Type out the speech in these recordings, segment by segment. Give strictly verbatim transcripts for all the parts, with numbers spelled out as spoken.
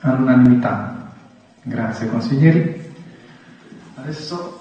all'unanimità. Grazie consiglieri. Adesso,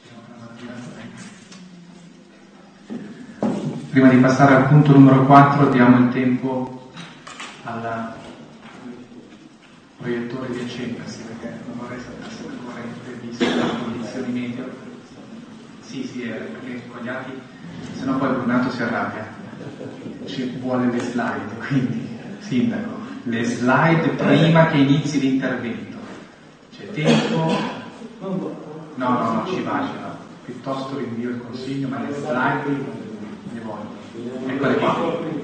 prima di passare al punto numero quattro, diamo il tempo al proiettore di accendersi, perché non vorrei sapere, non vorrei visto le condizioni medio. Sì, sì, è perché sbagliati, se no poi Brunato si arrabbia, ci vuole le slide, quindi sindaco, le slide prima che inizi l'intervento. C'è tempo? No, no, no, ci va, ci va. Piuttosto rinvio il consiglio, ma le slide le voglio. Eccole qua.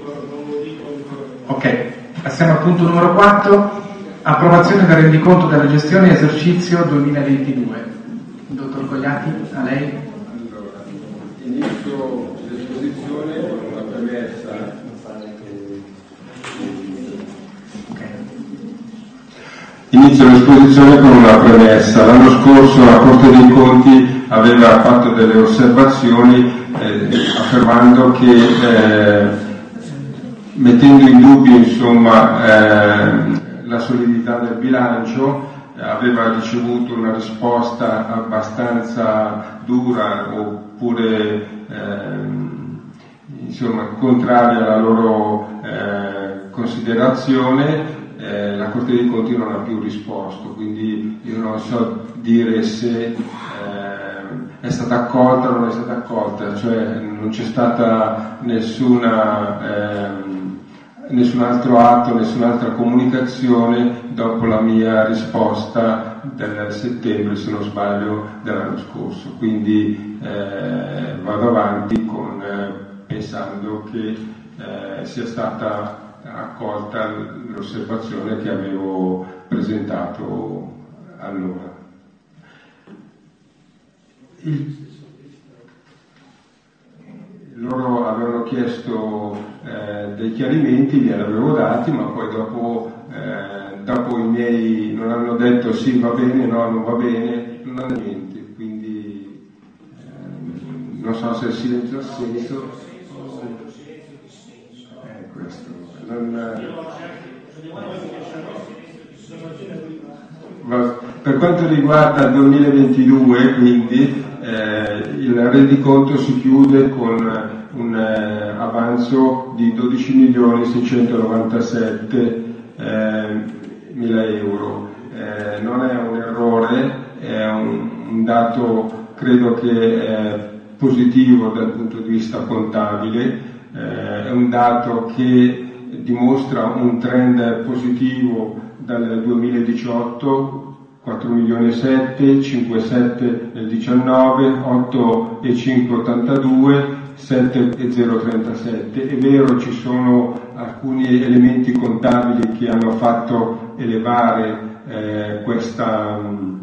Ok, passiamo al punto numero quattro. Approvazione del rendiconto della gestione esercizio duemilaventidue. Dottor Cogliati, a lei. Allora, inizio l'esposizione con una premessa. Okay. Inizio l'esposizione con una premessa. L'anno scorso la Corte dei Conti aveva fatto delle osservazioni eh, affermando che, eh, mettendo in dubbio insomma eh, la solidità del bilancio, aveva ricevuto una risposta abbastanza dura oppure ehm, insomma contraria alla loro eh, considerazione. Eh, la Corte dei Conti non ha più risposto, quindi io non so dire se eh, è stata accolta o non è stata accolta, cioè non c'è stata nessuna ehm, nessun altro atto, nessun'altra comunicazione dopo la mia risposta del settembre, se non sbaglio, dell'anno scorso. Quindi eh, vado avanti con, eh, pensando che eh, sia stata accolta l'osservazione che avevo presentato allora. Il Loro avevano chiesto eh, dei chiarimenti, glieli avevo dati, ma poi dopo, eh, dopo i miei non hanno detto sì va bene, no non va bene, non hanno niente, quindi eh, non so se il silenzio ha senso. È questo. Non, eh, per quanto riguarda il duemilaventidue, quindi, Eh, il rendiconto si chiude con un eh, avanzo di dodici milioni seicentonovantasette mila euro. Eh, non è un errore, è un, un dato credo che è positivo dal punto di vista contabile, eh, è un dato che dimostra un trend positivo dal duemiladiciotto, quattro milioni e sette, cinque virgola sette nel diciannove, otto virgola cinque ottantadue, sette virgola zero trentasette. È vero, ci sono alcuni elementi contabili che hanno fatto elevare eh, questa,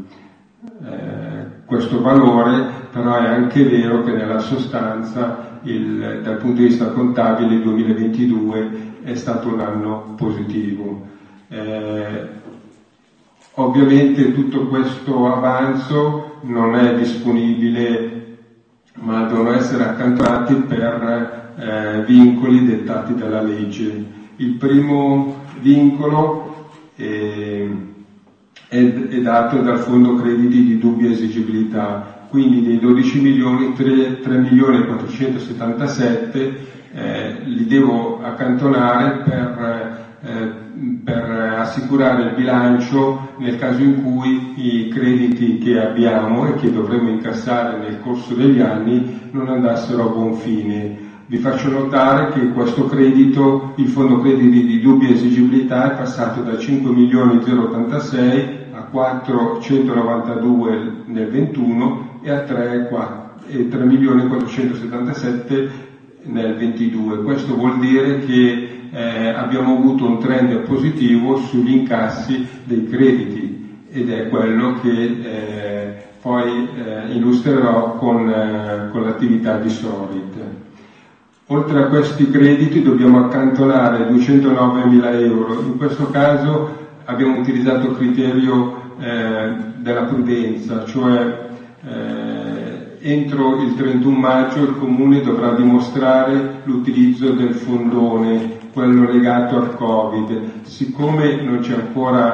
eh, questo valore, però è anche vero che nella sostanza il, dal punto di vista contabile il duemilaventidue è stato un anno positivo. Eh, Ovviamente tutto questo avanzo non è disponibile, ma devono essere accantonati per eh, vincoli dettati dalla legge. Il primo vincolo è, è, è dato dal Fondo Crediti di Dubbia Esigibilità, quindi dei dodici milioni, tre milioni e quattrocentosettantasette eh, li devo accantonare per eh, per assicurare il bilancio nel caso in cui i crediti che abbiamo e che dovremo incassare nel corso degli anni non andassero a buon fine. Vi faccio notare che questo credito, il fondo crediti di dubbia esigibilità, è passato da cinque milioni zero ottantasei a quattrocentonovantadue nel ventuno e a tre milioni quattrocentosettantasette nel ventidue. Questo vuol dire che Eh, abbiamo avuto un trend positivo sugli incassi dei crediti ed è quello che eh, poi eh, illustrerò con, eh, con l'attività di Sorit. Oltre a questi crediti dobbiamo accantonare duecentonovemila euro. In questo caso abbiamo utilizzato il criterio eh, della prudenza, cioè eh, entro il trentuno maggio il Comune dovrà dimostrare l'utilizzo del fondone, quello legato al Covid. Siccome non c'è ancora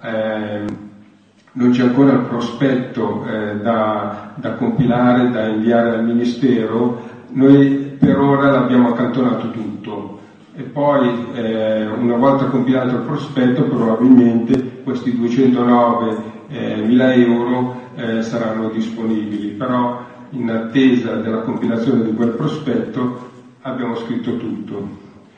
eh, non c'è ancora il prospetto eh, da, da compilare, da inviare al Ministero, noi per ora l'abbiamo accantonato tutto e poi eh, una volta compilato il prospetto probabilmente questi duecentonovemila euro eh, saranno disponibili, però in attesa della compilazione di quel prospetto abbiamo scritto tutto.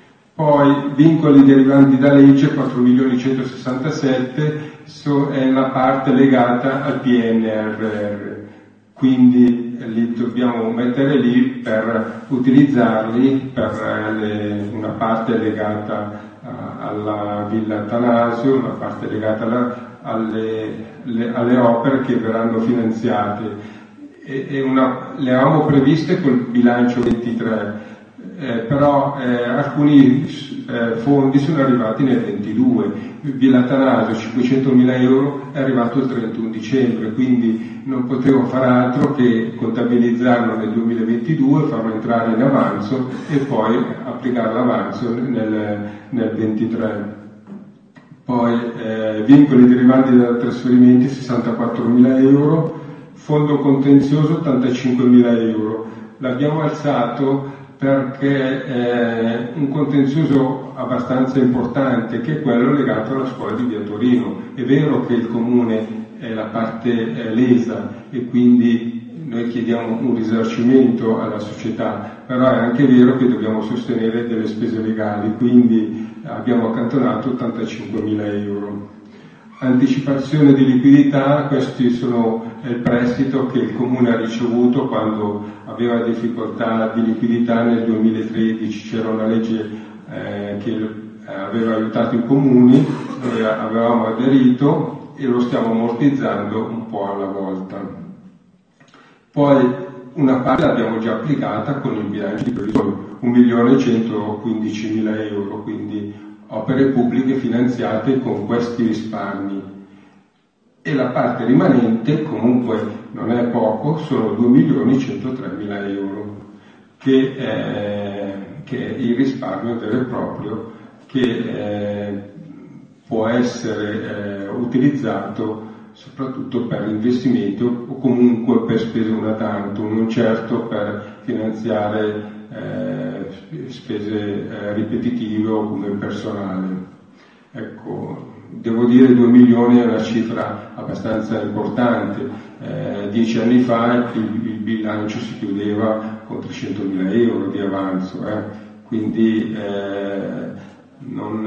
Poi vincoli derivanti da legge quattro milioni centosessantasette so, è la parte legata al P N R R, quindi li dobbiamo mettere lì per utilizzarli per le, una parte legata a, alla Villa Atanasio, una parte legata alla, alle, le, alle opere che verranno finanziate e, e una, le avevamo previste col bilancio ventitré. Eh, però eh, alcuni eh, fondi sono arrivati nel ventidue, Villa Atanasio cinquecentomila euro è arrivato il trentuno dicembre, quindi non potevo far altro che contabilizzarlo nel duemilaventidue, farlo entrare in avanzo e poi applicare l'avanzo nel, nel ventitré. Poi eh, vincoli derivanti da trasferimenti sessantaquattromila euro, fondo contenzioso ottantacinquemila euro, l'abbiamo alzato perché è un contenzioso abbastanza importante che è quello legato alla scuola di Via Torino. È vero che il comune è la parte lesa e quindi noi chiediamo un risarcimento alla società, però è anche vero che dobbiamo sostenere delle spese legali, quindi abbiamo accantonato ottantacinquemila euro. Anticipazione di liquidità, questi sono il prestito che il comune ha ricevuto quando aveva difficoltà di liquidità nel duemilatredici, c'era una legge eh, che aveva aiutato i comuni, noi avevamo aderito e lo stiamo ammortizzando un po' alla volta. Poi una parte l'abbiamo già applicata con il bilancio di previsione, un milione centoquindicimila euro, quindi opere pubbliche finanziate con questi risparmi. E la parte rimanente, comunque non è poco, sono due milioni centotremila euro, che è, che è il risparmio vero e proprio che eh, può essere eh, utilizzato soprattutto per investimento o comunque per spese una tantum, non certo per finanziare eh, spese eh, ripetitive o come personale. Ecco, devo dire due milioni è una cifra abbastanza importante. Eh, dieci anni fa il, il bilancio si chiudeva con trecentomila euro di avanzo, eh. quindi eh, non,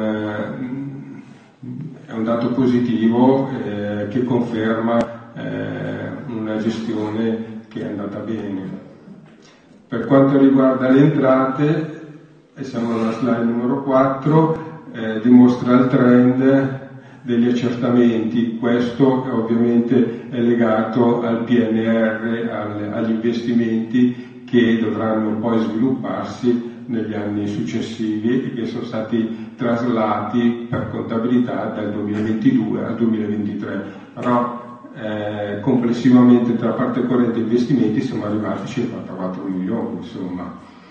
eh, è un dato positivo eh, che conferma eh, una gestione che è andata bene. Per quanto riguarda le entrate, e siamo alla slide numero quattro, eh, dimostra il trend degli accertamenti. Questo ovviamente è legato al P N R R, al, agli investimenti che dovranno poi svilupparsi negli anni successivi e che sono stati traslati per contabilità dal duemilaventidue al duemilaventitré. Però eh, complessivamente tra parte corrente e investimenti siamo arrivati a cinquantaquattro milioni, insomma.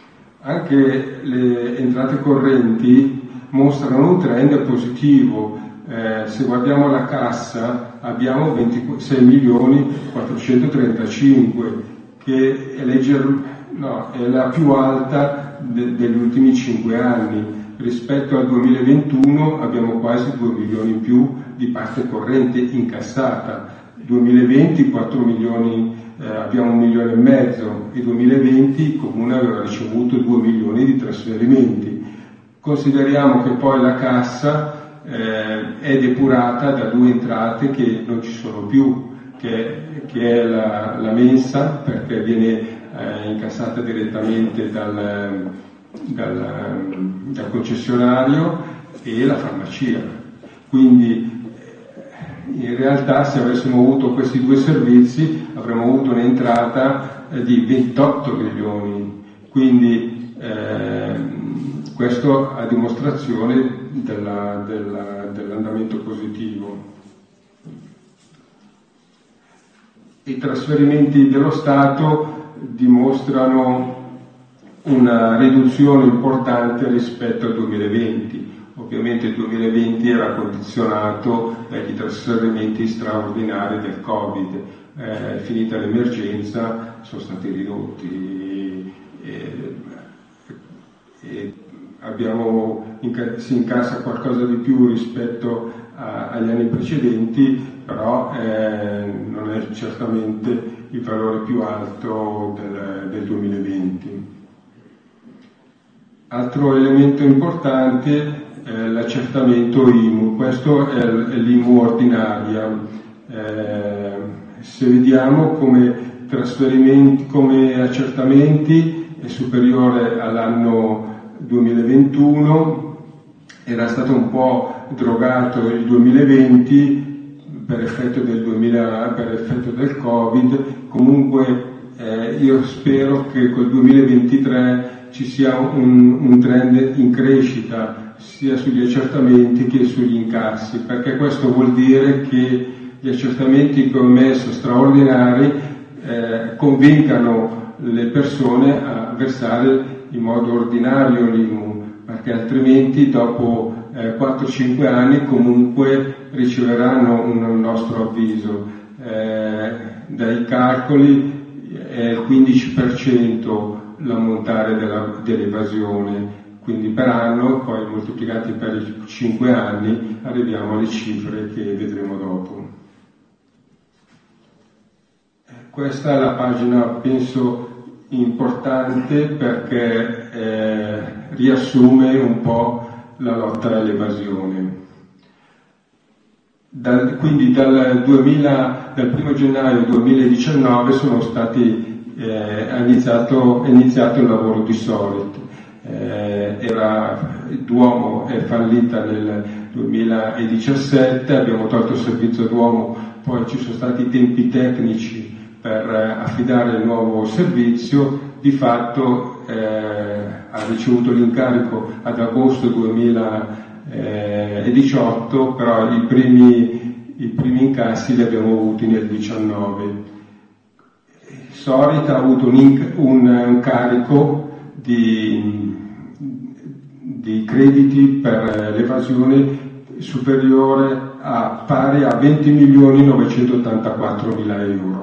Anche le entrate correnti mostrano un trend positivo. Eh, se guardiamo la cassa abbiamo ventisei milioni quattrocentotrentacinque, che è, legger- no, è la più alta de- degli ultimi cinque anni. Rispetto al duemilaventuno abbiamo quasi due milioni in più di parte corrente incassata. duemilaventi quattro milioni, eh, abbiamo un milione e mezzo, e duemilaventi il comune aveva ricevuto due milioni di trasferimenti. Consideriamo che poi la cassa Eh, è depurata da due entrate che non ci sono più, che, che è la, la mensa, perché viene eh, incassata direttamente dal, dal, dal concessionario, e la farmacia. Quindi in realtà se avessimo avuto questi due servizi avremmo avuto un'entrata eh, di ventotto milioni, quindi eh, questo a dimostrazione della, della, dell'andamento positivo. I trasferimenti dello Stato dimostrano una riduzione importante rispetto al duemilaventi, Ovviamente il duemilaventi era condizionato dagli trasferimenti straordinari del Covid, eh, finita l'emergenza sono stati ridotti e, e abbiamo, si incassa qualcosa di più rispetto a, agli anni precedenti, però eh, non è certamente il valore più alto del, del duemilaventi. Altro elemento importante è l'accertamento I M U, questo è l'I M U ordinaria. Eh, se vediamo come trasferimenti, come accertamenti è superiore all'anno duemilaventuno, era stato un po' drogato il duemilaventi per effetto del, duemila, per effetto del Covid, comunque eh, io spero che col duemilaventitré ci sia un, un trend in crescita sia sugli accertamenti che sugli incassi, perché questo vuol dire che gli accertamenti che ho messo straordinari eh, convincano le persone a versare in modo ordinario l'I M U, perché altrimenti dopo eh, quattro cinque anni comunque riceveranno un nostro avviso. Eh, dai calcoli è il quindici per cento l'ammontare della, dell'evasione, quindi per anno, poi moltiplicati per i cinque anni arriviamo alle cifre che vedremo dopo. Questa è la pagina, penso, importante perché eh, riassume un po' la lotta all'evasione. Dal, quindi dal, duemila, dal primo gennaio duemiladiciannove sono stati, eh, è, iniziato, è iniziato il lavoro di Sorit. Eh, era, Duomo è fallita nel duemiladiciassette, abbiamo tolto il servizio Duomo, poi ci sono stati i tempi tecnici per affidare il nuovo servizio. Di fatto eh, ha ricevuto l'incarico ad agosto duemiladiciotto, però i primi, i primi incassi li abbiamo avuti nel diciannove. Sorit ha avuto un, un, un carico di, di crediti per l'evasione superiore a pari a venti milioni novecentottantaquattro mila euro.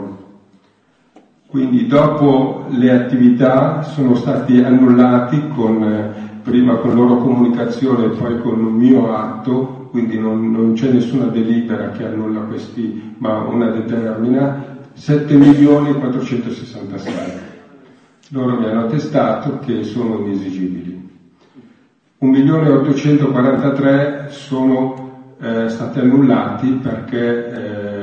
Quindi dopo le attività sono stati annullati con, eh, prima con loro comunicazione e poi con un mio atto, quindi non, non c'è nessuna delibera che annulla questi, ma una determina, sette milioni quattrocentosessantasei. Loro mi hanno attestato che sono inesigibili. un milione ottocentoquarantatré sono eh, stati annullati perché eh,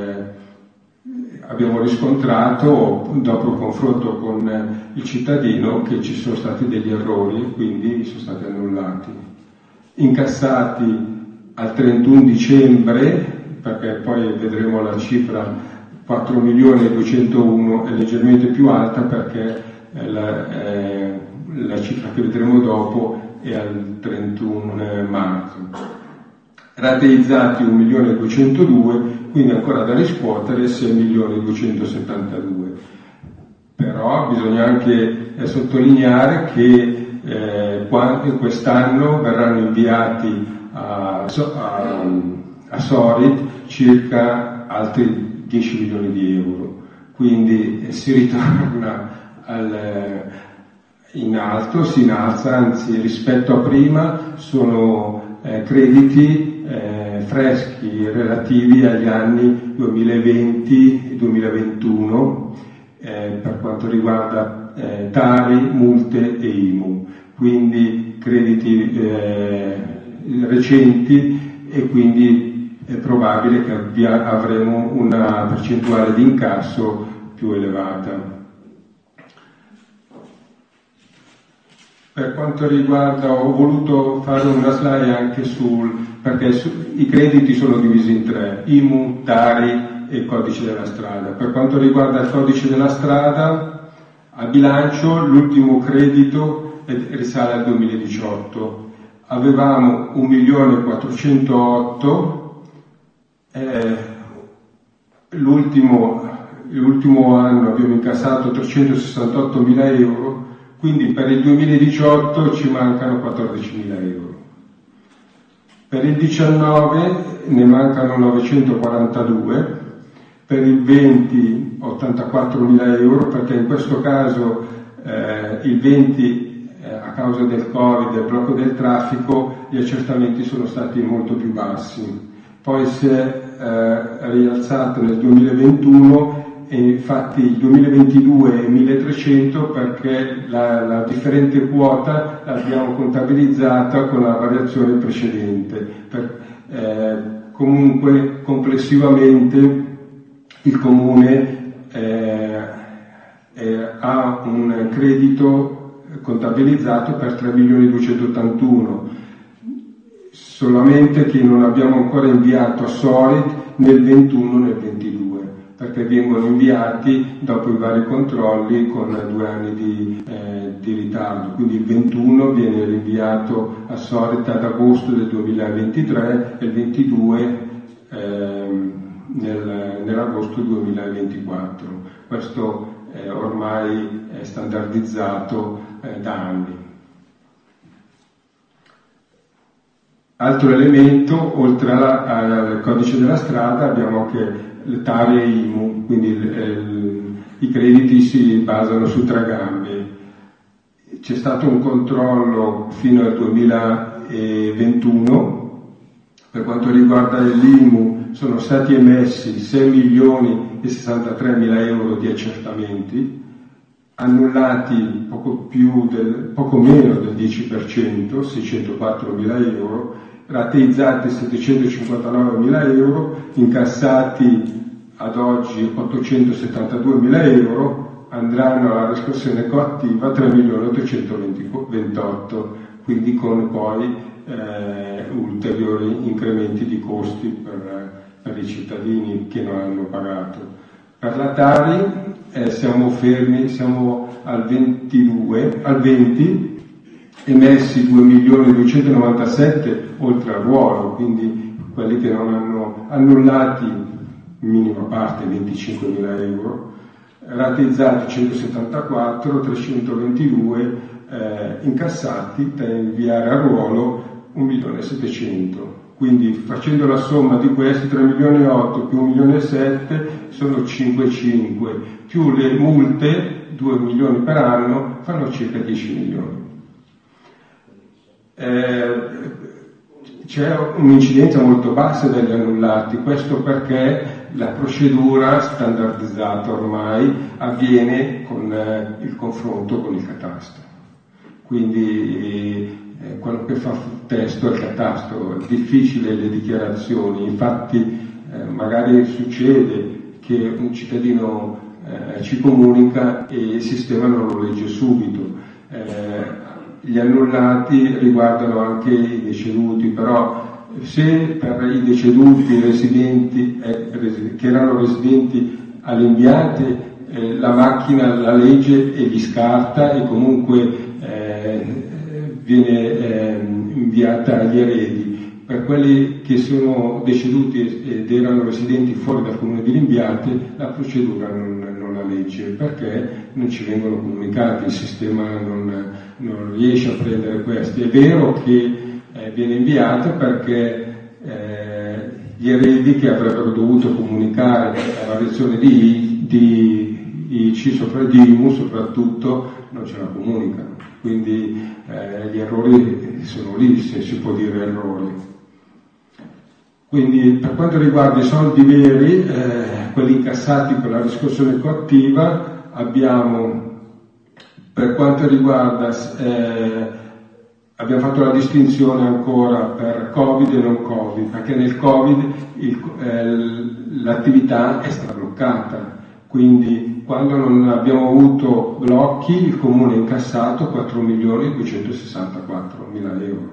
abbiamo riscontrato, dopo il confronto con il cittadino, che ci sono stati degli errori, quindi sono stati annullati. Incassati al trentuno dicembre, perché poi vedremo la cifra quattro milioni duecentouno, è leggermente più alta perché la, eh, la cifra che vedremo dopo è al trentuno marzo. Rateizzati un milione duecentodue, quindi ancora da riscuotere sei milioni duecentosettantadue. Però bisogna anche eh, sottolineare che eh, quando, quest'anno verranno inviati a, a, a Sorit circa altri dieci milioni di euro, quindi eh, si ritorna al, in alto, si innalza, anzi rispetto a prima sono eh, crediti Eh, freschi relativi agli anni duemilaventi e duemilaventuno eh, per quanto riguarda eh, Tari, multe e I M U, quindi crediti eh, recenti, e quindi è probabile che abbia, avremo una percentuale di incasso più elevata. Per quanto riguarda, ho voluto fare una slide anche sul, perché su, i crediti sono divisi in tre, I M U, Tari e codice della strada. Per quanto riguarda il codice della strada, a bilancio l'ultimo credito risale al duemiladiciotto. Avevamo un milione quattrocentootto, eh, l'ultimo, l'ultimo anno abbiamo incassato trecentosessantotto mila euro, quindi per il duemiladiciotto ci mancano quattordicimila euro. Per il diciannove ne mancano novecentoquarantadue, per il venti ottantaquattromila euro, perché in questo caso eh, il venti eh, a causa del Covid e del blocco del traffico gli accertamenti sono stati molto più bassi. Poi si è eh, rialzato nel duemilaventuno e infatti il duemilaventidue è milletrecento perché la, la differente quota l'abbiamo contabilizzata con la variazione precedente. Per, eh, comunque complessivamente il Comune eh, eh, ha un credito contabilizzato per tre milioni duecentottantuno, solamente che non abbiamo ancora inviato a Sorit nel ventuno nel ventidue, perché vengono inviati dopo i vari controlli con due anni di, eh, di ritardo, quindi il ventuno viene rinviato a Sorit ad agosto del duemilaventitré e il ventidue eh, nel, nell'agosto duemilaventiquattro. Questo eh, ormai è standardizzato eh, da anni. Altro elemento, oltre alla, al codice della strada, abbiamo anche le tare I M U, quindi il, il, i crediti si basano su tre gambe. C'è stato un controllo fino al duemilaventuno, per quanto riguarda l'I M U sono stati emessi sei milioni e sessantatremila euro di accertamenti, annullati poco, più del, poco meno del dieci per cento, seicentoquattromila euro, rateizzati settecentocinquantanovemila euro, incassati ad oggi ottocentosettantaduemila euro, andranno alla riscossione coattiva tre milioni ottocentoventotto, quindi con poi eh, ulteriori incrementi di costi per, per i cittadini che non hanno pagato. Per la Tari eh, siamo fermi, siamo al ventidue, al venti, emessi due milioni duecentonovantasette oltre al ruolo, quindi quelli che non hanno annullati minima parte venticinquemila euro, rateizzati centosettantaquattro, trecentoventidue eh, incassati da inviare a ruolo un milione settecento. Quindi facendo la somma di questi tre milioni e otto più un milione e sette sono cinque virgola cinque, più le multe due milioni per anno fanno circa dieci milioni. Eh, c'è un'incidenza molto bassa degli annullati, questo perché la procedura standardizzata ormai avviene con eh, il confronto con il catasto. Quindi eh, quello che fa testo è il catasto, è difficile le dichiarazioni, infatti eh, magari succede che un cittadino eh, ci comunica e il sistema non lo legge subito. Eh, gli annullati riguardano anche i deceduti, però se per i deceduti residenti, eh, che erano residenti all'inviate, eh, la macchina la legge e li scarta e comunque eh, viene eh, inviata agli eredi. Per quelli che sono deceduti ed erano residenti fuori dal comune di Limbiate, la procedura non, non la legge, perché non ci vengono comunicati, il sistema non, non riesce a prendere questi. È vero che eh, viene inviato perché eh, gli eredi che avrebbero dovuto comunicare la variazione di, di I C sopra di I M U soprattutto non ce la comunicano, quindi eh, gli errori sono lì, se si può dire errori. Quindi per quanto riguarda i soldi veri, eh, quelli incassati per la riscossione coattiva, abbiamo, per quanto riguarda, eh, abbiamo fatto la distinzione ancora per Covid e non Covid, perché nel Covid il, eh, l'attività è stata bloccata, quindi quando non abbiamo avuto blocchi il Comune ha incassato quattro milioni duecentosessantaquattromila euro.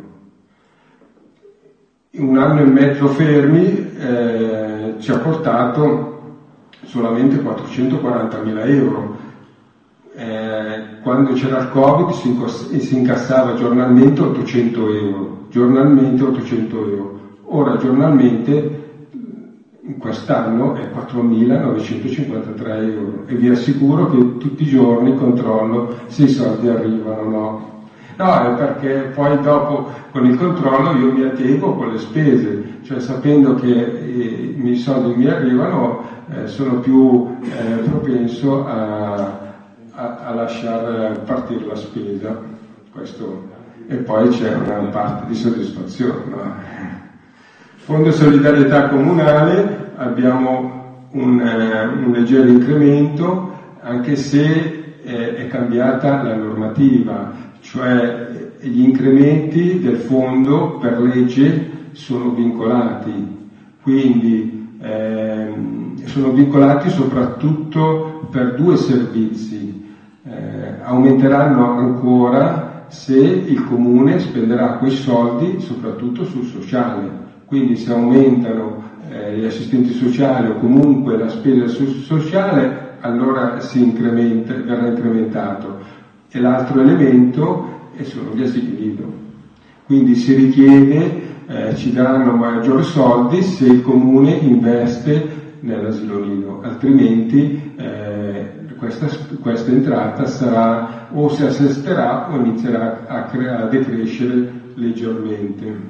Un anno e mezzo fermi eh, ci ha portato solamente quattrocentoquarantamila euro. Eh, quando c'era il Covid si, incos- si incassava giornalmente ottocento euro, giornalmente ottocento euro. Ora giornalmente in quest'anno è quattromilanovecentocinquantatré euro e vi assicuro che tutti i giorni controllo se i soldi arrivano o no. No, è perché poi dopo con il controllo io mi attengo con le spese, cioè sapendo che eh, i soldi mi arrivano, eh, sono più eh, propenso a, a, a lasciar partire la spesa. Questo. E poi c'è una parte di soddisfazione. No? Fondo solidarietà comunale, abbiamo un, eh, un leggero incremento, anche se eh, è cambiata la normativa, cioè gli incrementi del fondo per legge sono vincolati, quindi ehm, sono vincolati soprattutto per due servizi, eh, aumenteranno ancora se il comune spenderà quei soldi soprattutto sul sociale, quindi se aumentano eh, gli assistenti sociali o comunque la spesa sul sociale, allora si incrementa, verrà incrementato. E l'altro elemento e sono gli asili nido. Quindi si richiede, eh, ci daranno maggiori soldi se il comune investe nell'asilo nido, altrimenti eh, questa, questa entrata sarà o si assesterà o inizierà a, crea- a decrescere leggermente.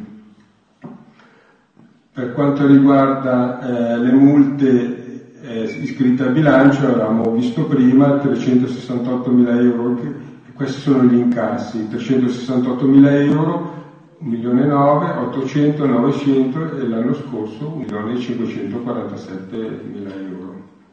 Per quanto riguarda eh, le multe eh, iscritte a bilancio, avevamo visto prima trecentosessantottomila euro, che, questi sono gli incassi, trecentosessantottomila euro, un milione e nove, ottocento, novecento e l'anno scorso un milione e cinquecentoquarantasettemila euro.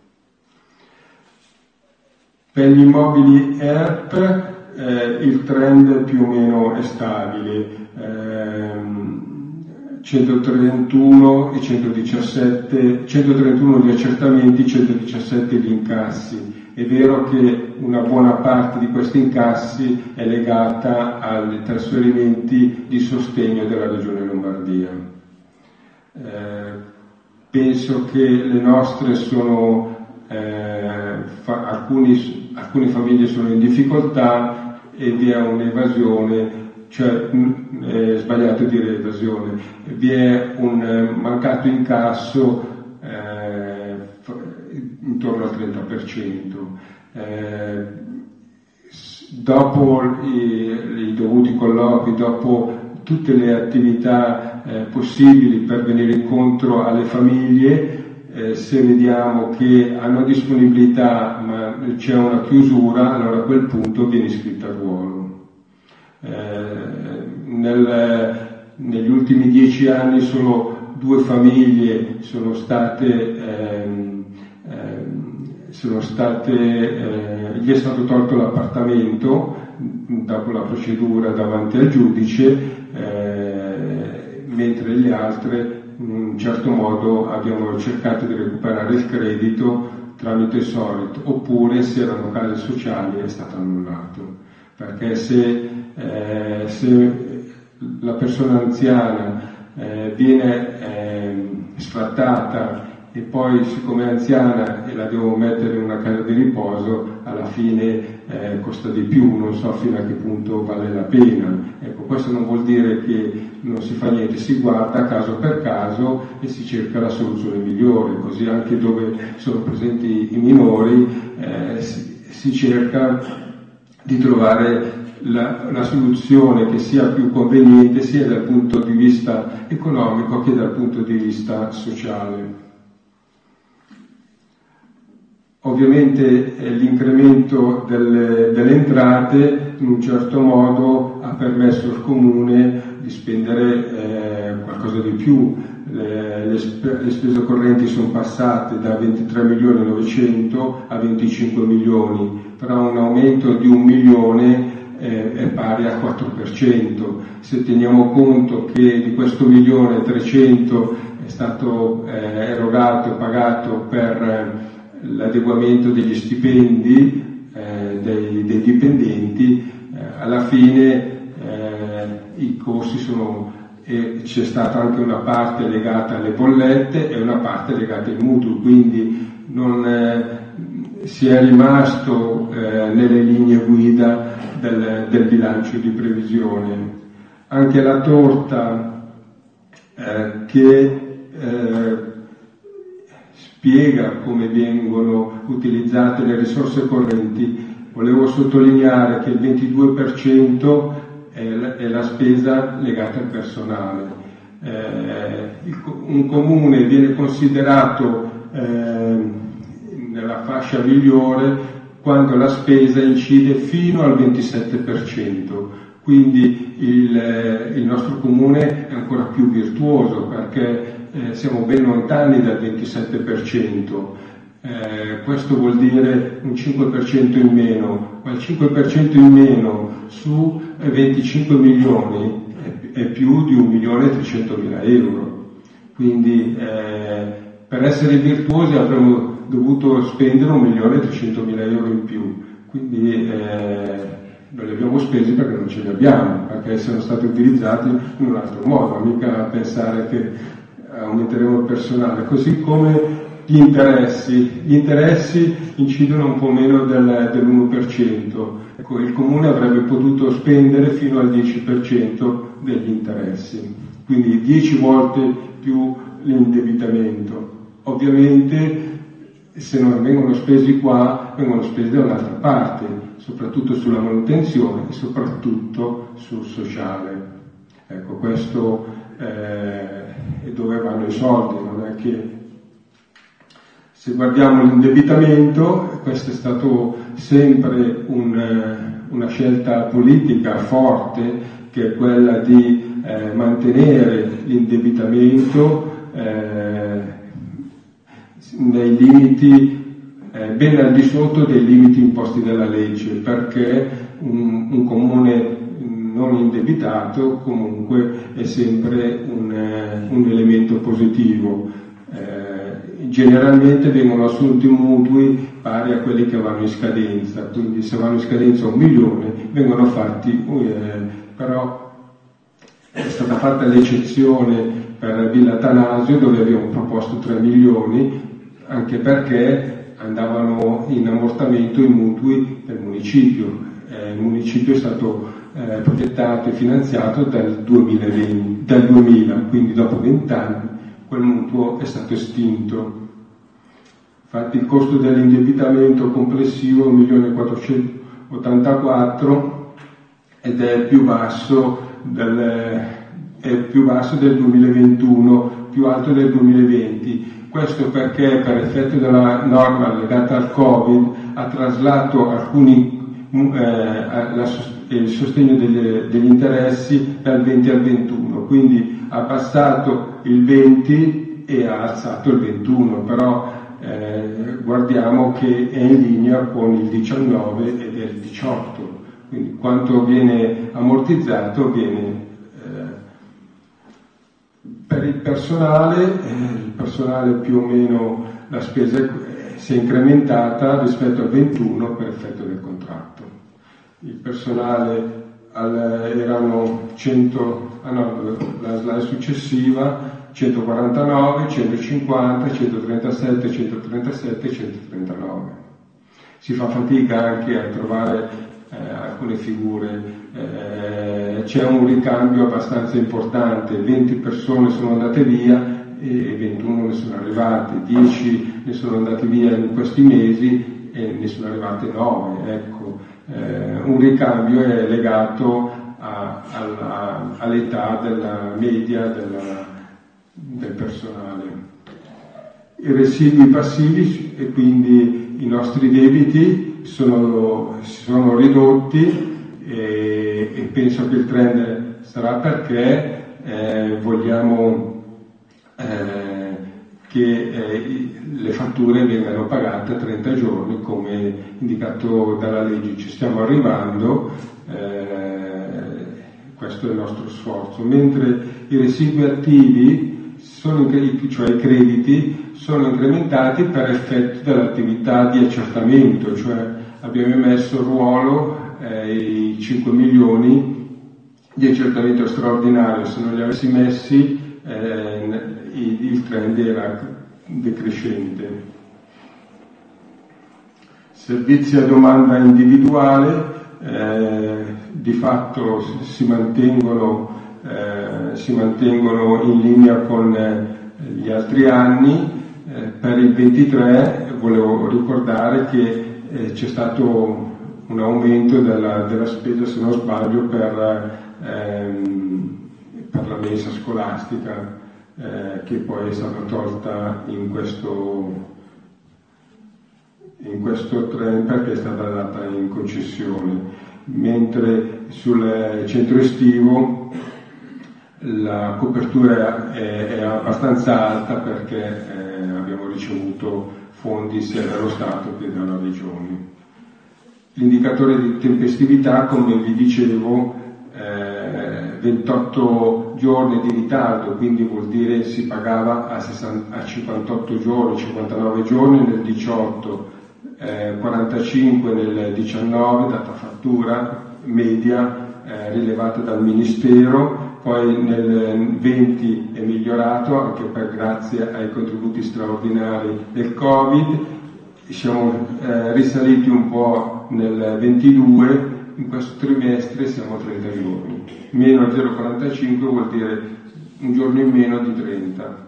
Per gli immobili E R P eh, il trend più o meno è stabile, ehm, centotrentuno e centodiciassette, centotrentuno gli accertamenti, centodiciassette gli incassi. È vero che una buona parte di questi incassi è legata ai trasferimenti di sostegno della Regione Lombardia. Eh, penso che le nostre sono, eh, fa, alcuni, alcune famiglie sono in difficoltà e vi è un'evasione, cioè è sbagliato dire evasione, vi è un eh, mancato incasso eh, intorno al trenta per cento. Eh, dopo i, i dovuti colloqui, dopo tutte le attività eh, possibili per venire incontro alle famiglie, eh, se vediamo che hanno disponibilità ma c'è una chiusura, allora a quel punto viene iscritta al ruolo. Eh, nel, negli ultimi dieci anni solo due famiglie sono state ehm, ehm, sono state eh, gli è stato tolto l'appartamento dopo la procedura davanti al giudice, eh, mentre le altre in un certo modo abbiamo cercato di recuperare il credito tramite Solid, oppure se erano case sociali è stato annullato, perché se Eh, se la persona anziana eh, viene eh, sfrattata e poi siccome è anziana e la devo mettere in una casa di riposo, alla fine eh, costa di più, non so fino a che punto vale la pena. Ecco, questo non vuol dire che non si fa niente, si guarda caso per caso e si cerca la soluzione migliore, così anche dove sono presenti i minori eh, si, si cerca di trovare La, la soluzione che sia più conveniente sia dal punto di vista economico che dal punto di vista sociale. Ovviamente eh, l'incremento delle, delle entrate in un certo modo ha permesso al comune di spendere eh, qualcosa di più. Le, le, sp- le spese correnti sono passate da ventitré milioni e novecento a venticinque milioni, però un aumento di un milione è pari al quattro per cento. Se teniamo conto che di questo milione trecento è stato eh, erogato e pagato per eh, l'adeguamento degli stipendi eh, dei, dei dipendenti, eh, alla fine eh, i costi sono, e c'è stata anche una parte legata alle bollette e una parte legata ai mutui, quindi non eh, si è rimasto eh, nelle linee guida del, del bilancio di previsione. Anche la torta eh, che eh, spiega come vengono utilizzate le risorse correnti, volevo sottolineare che il ventidue per cento è la, è la spesa legata al personale. Eh, il, un comune viene considerato eh, nella fascia migliore quando la spesa incide fino al ventisette per cento, quindi il, il nostro comune è ancora più virtuoso perché eh, siamo ben lontani dal ventisette per cento. Eh, questo vuol dire un cinque per cento in meno, ma il cinque per cento in meno su venticinque milioni è, è più di un milione e trecentomila euro. Quindi eh, per essere virtuosi avremmo dovuto spendere un milione e trecentomila euro in più, quindi eh, non li abbiamo spesi perché non ce li abbiamo, perché sono stati utilizzati in un altro modo, mica pensare che aumenteremo il personale, così come gli interessi. Gli interessi incidono un po' meno del, dell'uno per cento, ecco, il comune avrebbe potuto spendere fino al dieci per cento degli interessi, quindi dieci volte più l'indebitamento. Ovviamente se non vengono spesi qua, vengono spesi da un'altra parte, soprattutto sulla manutenzione e soprattutto sul sociale. Ecco, questo eh, è dove vanno i soldi, non è che se guardiamo l'indebitamento, questo è stato sempre un, una scelta politica forte, che è quella di eh, mantenere l'indebitamento eh, nei limiti, eh, ben al di sotto dei limiti imposti dalla legge, perché un, un comune non indebitato comunque è sempre un, eh, un elemento positivo. Eh, generalmente vengono assunti mutui pari a quelli che vanno in scadenza, quindi se vanno in scadenza un milione vengono fatti, eh, però è stata fatta l'eccezione per Villa Atanasio dove abbiamo proposto tre milioni, anche perché andavano in ammortamento i mutui del municipio. Eh, il municipio è stato eh, progettato e finanziato dal duemilaventi, dal duemila, quindi dopo vent'anni quel mutuo è stato estinto. Infatti il costo dell'indebitamento complessivo è un milione quattrocentottantaquattro ed è più basso del, è più basso del duemilaventuno, più alto del duemilaventi. Questo perché per effetto della norma legata al Covid ha traslato alcuni, eh, la, il sostegno degli, degli interessi dal venti al ventuno, quindi ha abbassato il venti e ha alzato il ventuno, però eh, guardiamo che è in linea con il diciannove ed è il diciotto, quindi quanto viene ammortizzato viene per il personale, eh, il personale più o meno la spesa eh, si è incrementata rispetto al ventuno per effetto del contratto. Il personale al, erano cento, ah no, la slide successiva, centoquarantanove, centocinquanta, centotrentasette, centotrentasette, centotrentanove. Si fa fatica anche a trovare eh, alcune figure. Eh, c'è un ricambio abbastanza importante, venti persone sono andate via e ventuno ne sono arrivate, dieci ne sono andati via in questi mesi e ne sono arrivate nove. Ecco, eh, un ricambio è legato a, alla, all'età della media della, del personale. I residui passivi e quindi i nostri debiti sono, si sono ridotti. E, e penso che il trend sarà perché eh, vogliamo eh, che eh, le fatture vengano pagate a trenta giorni come indicato dalla legge. Ci stiamo arrivando, eh, questo è il nostro sforzo, mentre i residui attivi, sono, cioè i crediti, sono incrementati per effetto dell'attività di accertamento, cioè abbiamo emesso il ruolo Eh, i cinque milioni di accertamento straordinario. Se non li avessi messi eh, il trend era decrescente. Servizi a domanda individuale eh, di fatto si mantengono, eh, si mantengono in linea con eh, gli altri anni. Eh, per il ventitré volevo ricordare che eh, c'è stato un aumento della, della spesa, se non sbaglio, per ehm, per la mensa scolastica, eh, che poi è stata tolta in questo, in questo trend perché è stata data in concessione, mentre sul centro estivo la copertura è, è abbastanza alta perché eh, abbiamo ricevuto fondi sia dallo Stato che dalla Regione. L'indicatore di tempestività, come vi dicevo, eh, ventotto giorni di ritardo, quindi vuol dire si pagava a, sessanta, a cinquantotto giorni, cinquantanove giorni nel diciotto, eh, quarantacinque nel diciannove, data fattura media eh, rilevata dal Ministero, poi nel venti è migliorato anche per grazie ai contributi straordinari del Covid, siamo eh, risaliti un po' nel ventidue, in questo trimestre siamo a trenta giorni, meno zero virgola quarantacinque vuol dire un giorno in meno di trenta.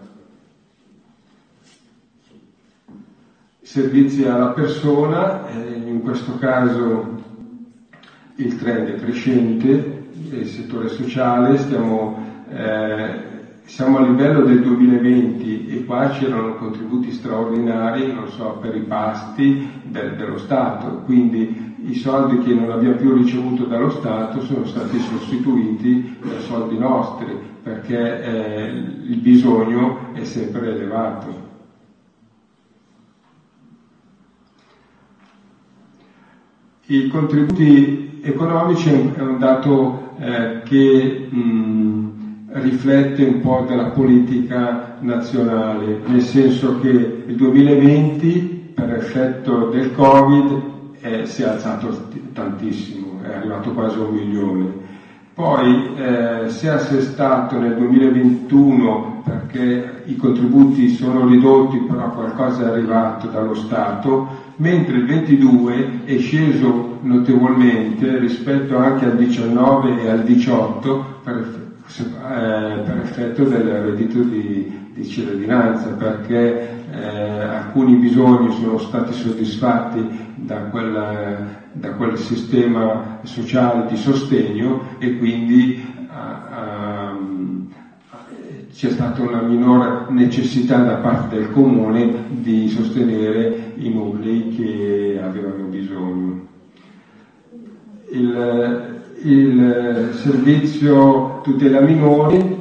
Servizi alla persona, eh, in questo caso il trend è crescente, il settore sociale, stiamo, eh, siamo a livello del duemilaventi e qua c'erano contributi straordinari, non so, per i pasti del, dello Stato, quindi i soldi che non abbiamo più ricevuto dallo Stato sono stati sostituiti da soldi nostri, perché eh, il bisogno è sempre elevato. I contributi economici è un dato eh, che mh, riflette un po' della politica nazionale, nel senso che il duemilaventi, per effetto del Covid, eh, si è alzato tantissimo, è arrivato quasi a un milione. Poi eh, si è assestato nel duemilaventuno perché i contributi sono ridotti, però qualcosa è arrivato dallo Stato, mentre il ventidue è sceso notevolmente rispetto anche al diciannove e al diciotto per, eh, per effetto del reddito di, di cittadinanza, perché eh, alcuni bisogni sono stati soddisfatti da quel, da quel sistema sociale di sostegno e quindi a, a, c'è stata una minore necessità da parte del Comune di sostenere i nuclei che avevano bisogno. Il, il servizio tutela minori eh,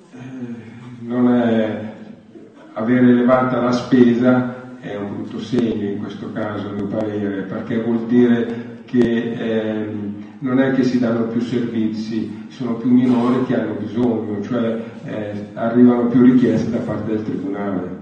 non è avere elevata la spesa è un brutto segno in questo caso, a mio parere, perché vuol dire che eh, non è che si danno più servizi, sono più minori che hanno bisogno, cioè eh, arrivano più richieste da parte del Tribunale.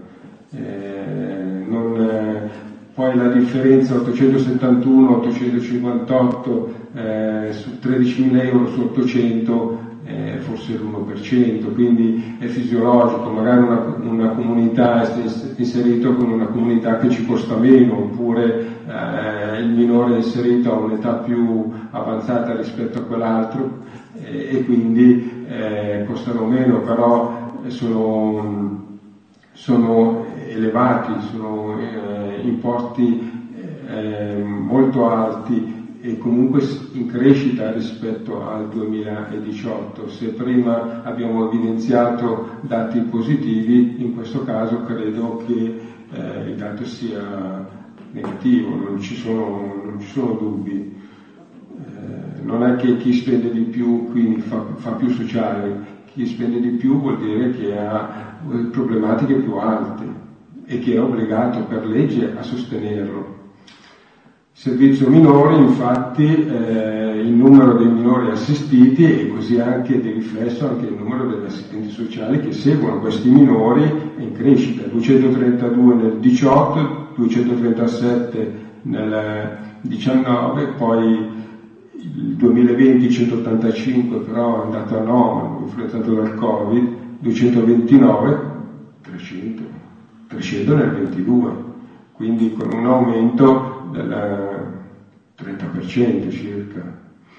Eh, non, eh, poi la differenza ottocentosettantuno ottocentocinquantotto eh, su tredicimila euro su ottocento eh, forse l'uno per cento, quindi è fisiologico, magari una, una comunità è inserito con una comunità che ci costa meno, oppure eh, il minore è inserito a un'età più avanzata rispetto a quell'altro eh, e quindi eh, costano meno, però sono, sono elevati, sono eh, importi eh, molto alti e comunque in crescita rispetto al duemiladiciotto. Se prima abbiamo evidenziato dati positivi, in questo caso credo che eh, il dato sia negativo, non ci sono, non ci sono dubbi. Eh, non è che chi spende di più quindi fa, fa più sociale, chi spende di più vuol dire che ha problematiche più alte e che è obbligato per legge a sostenerlo. Servizio minori, infatti, eh, il numero dei minori assistiti e così anche di riflesso anche il numero degli assistenti sociali che seguono questi minori è in crescita, duecentotrentadue nel diciotto, duecentotrentasette nel diciannove, poi il duemilaventi centottantacinque però è andato a nove, influenzato dal Covid, duecentoventinove, trecento, trecento nel ventidue, quindi con un aumento del trenta per cento circa.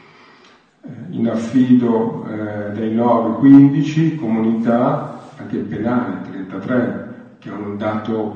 In affido eh, dai nove quindici, comunità, anche il penale trentatré, che è un dato,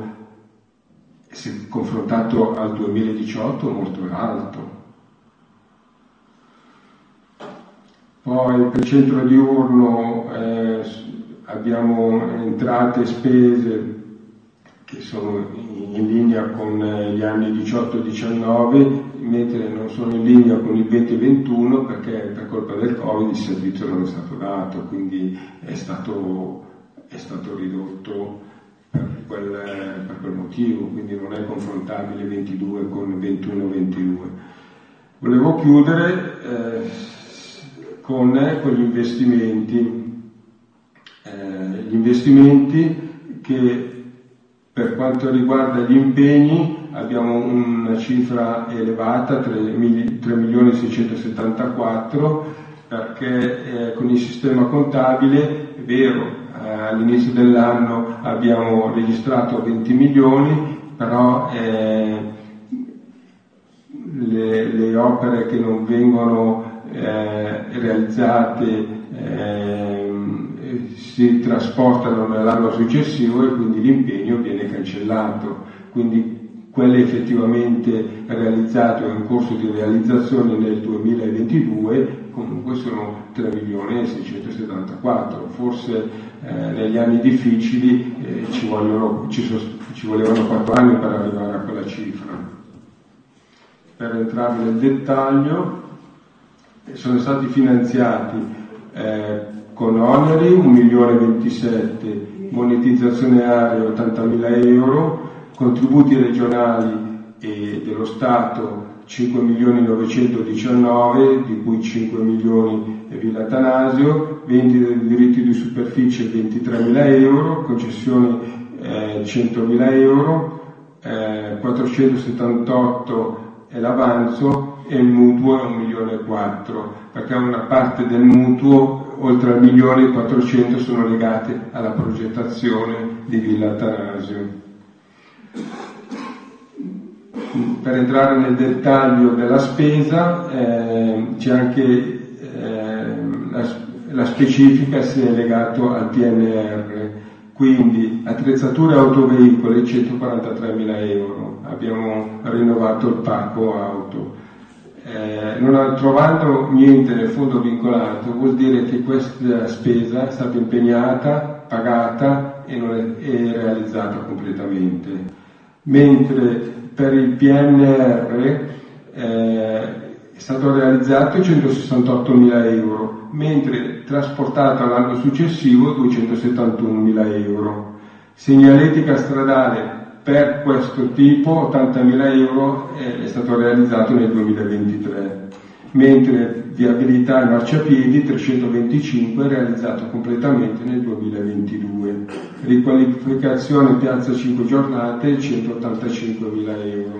se confrontato al duemiladiciotto, molto alto. Poi per il centro diurno eh, abbiamo entrate e spese che sono in linea con gli anni diciotto diciannove, mentre non sono in linea con il venti ventuno perché per colpa del Covid il servizio non è stato dato, quindi è stato, è stato ridotto per quel, per quel motivo, quindi non è confrontabile ventidue con ventuno ventidue. Volevo chiudere eh, con, eh, con gli investimenti, eh, gli investimenti che per quanto riguarda gli impegni abbiamo una cifra elevata, tre milioni seicentosettantaquattro, perché eh, con il sistema contabile, è vero, eh, all'inizio dell'anno abbiamo registrato venti milioni, però eh, le, le opere che non vengono eh, realizzate eh, si trasportano nell'anno successivo e quindi l'impegno viene cancellato, quindi quelle effettivamente realizzate o in corso di realizzazione nel duemilaventidue comunque sono tre milioni seicentosettantaquattro, forse eh, negli anni difficili eh, ci, vogliono, ci, so, ci volevano quattro anni per arrivare a quella cifra. Per entrare nel dettaglio, sono stati finanziati eh, con oneri un milione ventisette, monetizzazione area ottantamila euro, contributi regionali e dello Stato cinque milioni novecentodiciannove, di cui cinque milioni Villa Atanasio, vendita di diritti di superficie ventitremila euro, concessioni eh, centomila euro, eh, quattrocentosettantotto è l'avanzo e il mutuo è un milione e quattro, perché una parte del mutuo oltre al milione e quattrocento sono legate alla progettazione di Villa Atanasio. Per entrare nel dettaglio della spesa eh, c'è anche eh, la, la specifica se è legato al P N R, quindi attrezzature autoveicoli centoquarantatremila euro, abbiamo rinnovato il parco auto. Eh, non trovando niente nel fondo vincolato vuol dire che questa spesa è stata impegnata, pagata e non è, è realizzata completamente, mentre per il P N R eh, è stato realizzato centosessantottomila euro, mentre trasportato all'anno successivo duecentosettantunomila euro. Segnaletica stradale per questo tipo ottantamila euro è stato realizzato nel duemilaventitré, mentre viabilità e marciapiedi trecentoventicinque realizzato completamente nel duemilaventidue. Riqualificazione piazza cinque giornate centottantacinquemila euro.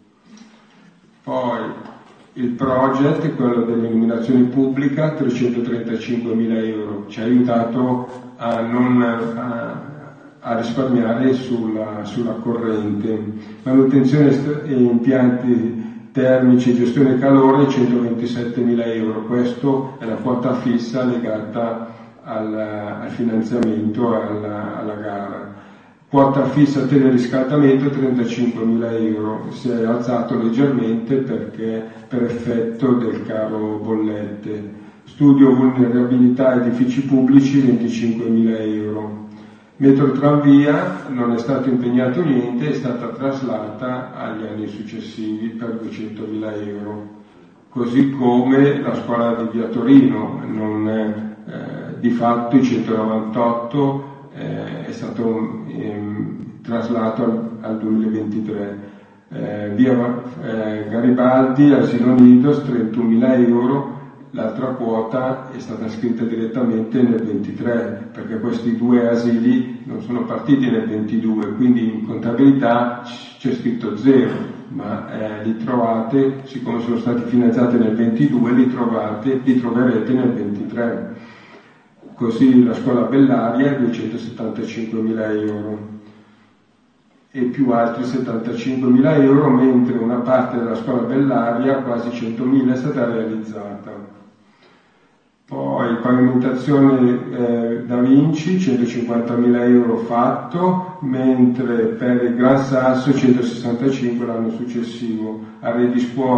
Poi il project, quello dell'illuminazione pubblica, trecentotrentacinquemila euro, ci ha aiutato a non a, a risparmiare sulla, sulla corrente. Manutenzione e impianti termici e gestione calore centoventisettemila euro, questo è la quota fissa legata al, al finanziamento, alla, alla gara. Quota fissa teleriscaldamento trentacinquemila euro, si è alzato leggermente perché per effetto del caro bollette. Studio vulnerabilità edifici pubblici venticinquemila euro. Metro tranvia non è stato impegnato niente, è stata traslata agli anni successivi per duecentomila euro. Così come la scuola di Via Torino, non, eh, di fatto i centonovantotto eh, è stato eh, traslato al, al duemilaventitré. Eh, via eh, Garibaldi, asilo Nidos, trentunomila euro. L'altra quota è stata scritta direttamente nel ventitré, perché questi due asili non sono partiti nel ventidue, quindi in contabilità c'è scritto zero, ma eh, li trovate, siccome sono stati finanziati nel ventidue, li trovate, li troverete nel ventitré. Così la scuola Bellaria duecentosettantacinquemila euro e più altri settantacinquemila euro, mentre una parte della scuola Bellaria, quasi centomila, è stata realizzata. Poi pavimentazione eh, Da Vinci, centocinquantamila euro fatto, mentre per il Gran Sasso centosessantacinque l'anno successivo. Arredi scuole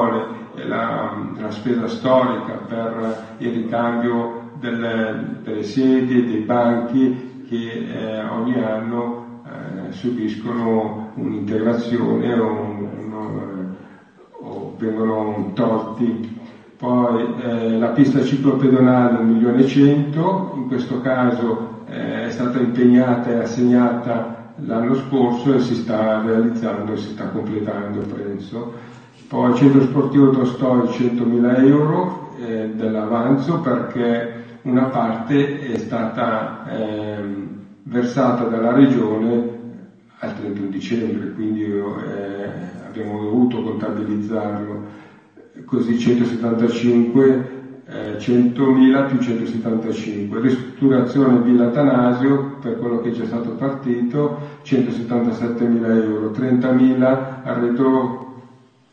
la, la spesa storica per il ricambio delle, delle sedie, dei banchi che eh, ogni anno eh, subiscono un'integrazione o, un, un, o vengono tolti. Poi eh, la pista ciclopedonale un milione e cento, in questo caso eh, è stata impegnata e assegnata l'anno scorso e si sta realizzando, si sta completando, penso. Poi il centro sportivo Tolstoi centomila euro eh, dell'avanzo, perché una parte è stata eh, versata dalla regione al trentuno dicembre, quindi eh, abbiamo dovuto contabilizzarlo. Così centosettantacinque, eh, centomila più centosettantacinque. Ristrutturazione Villa Atanasio, per quello che c'è stato partito, centosettantasettemila euro, trentamila arredo,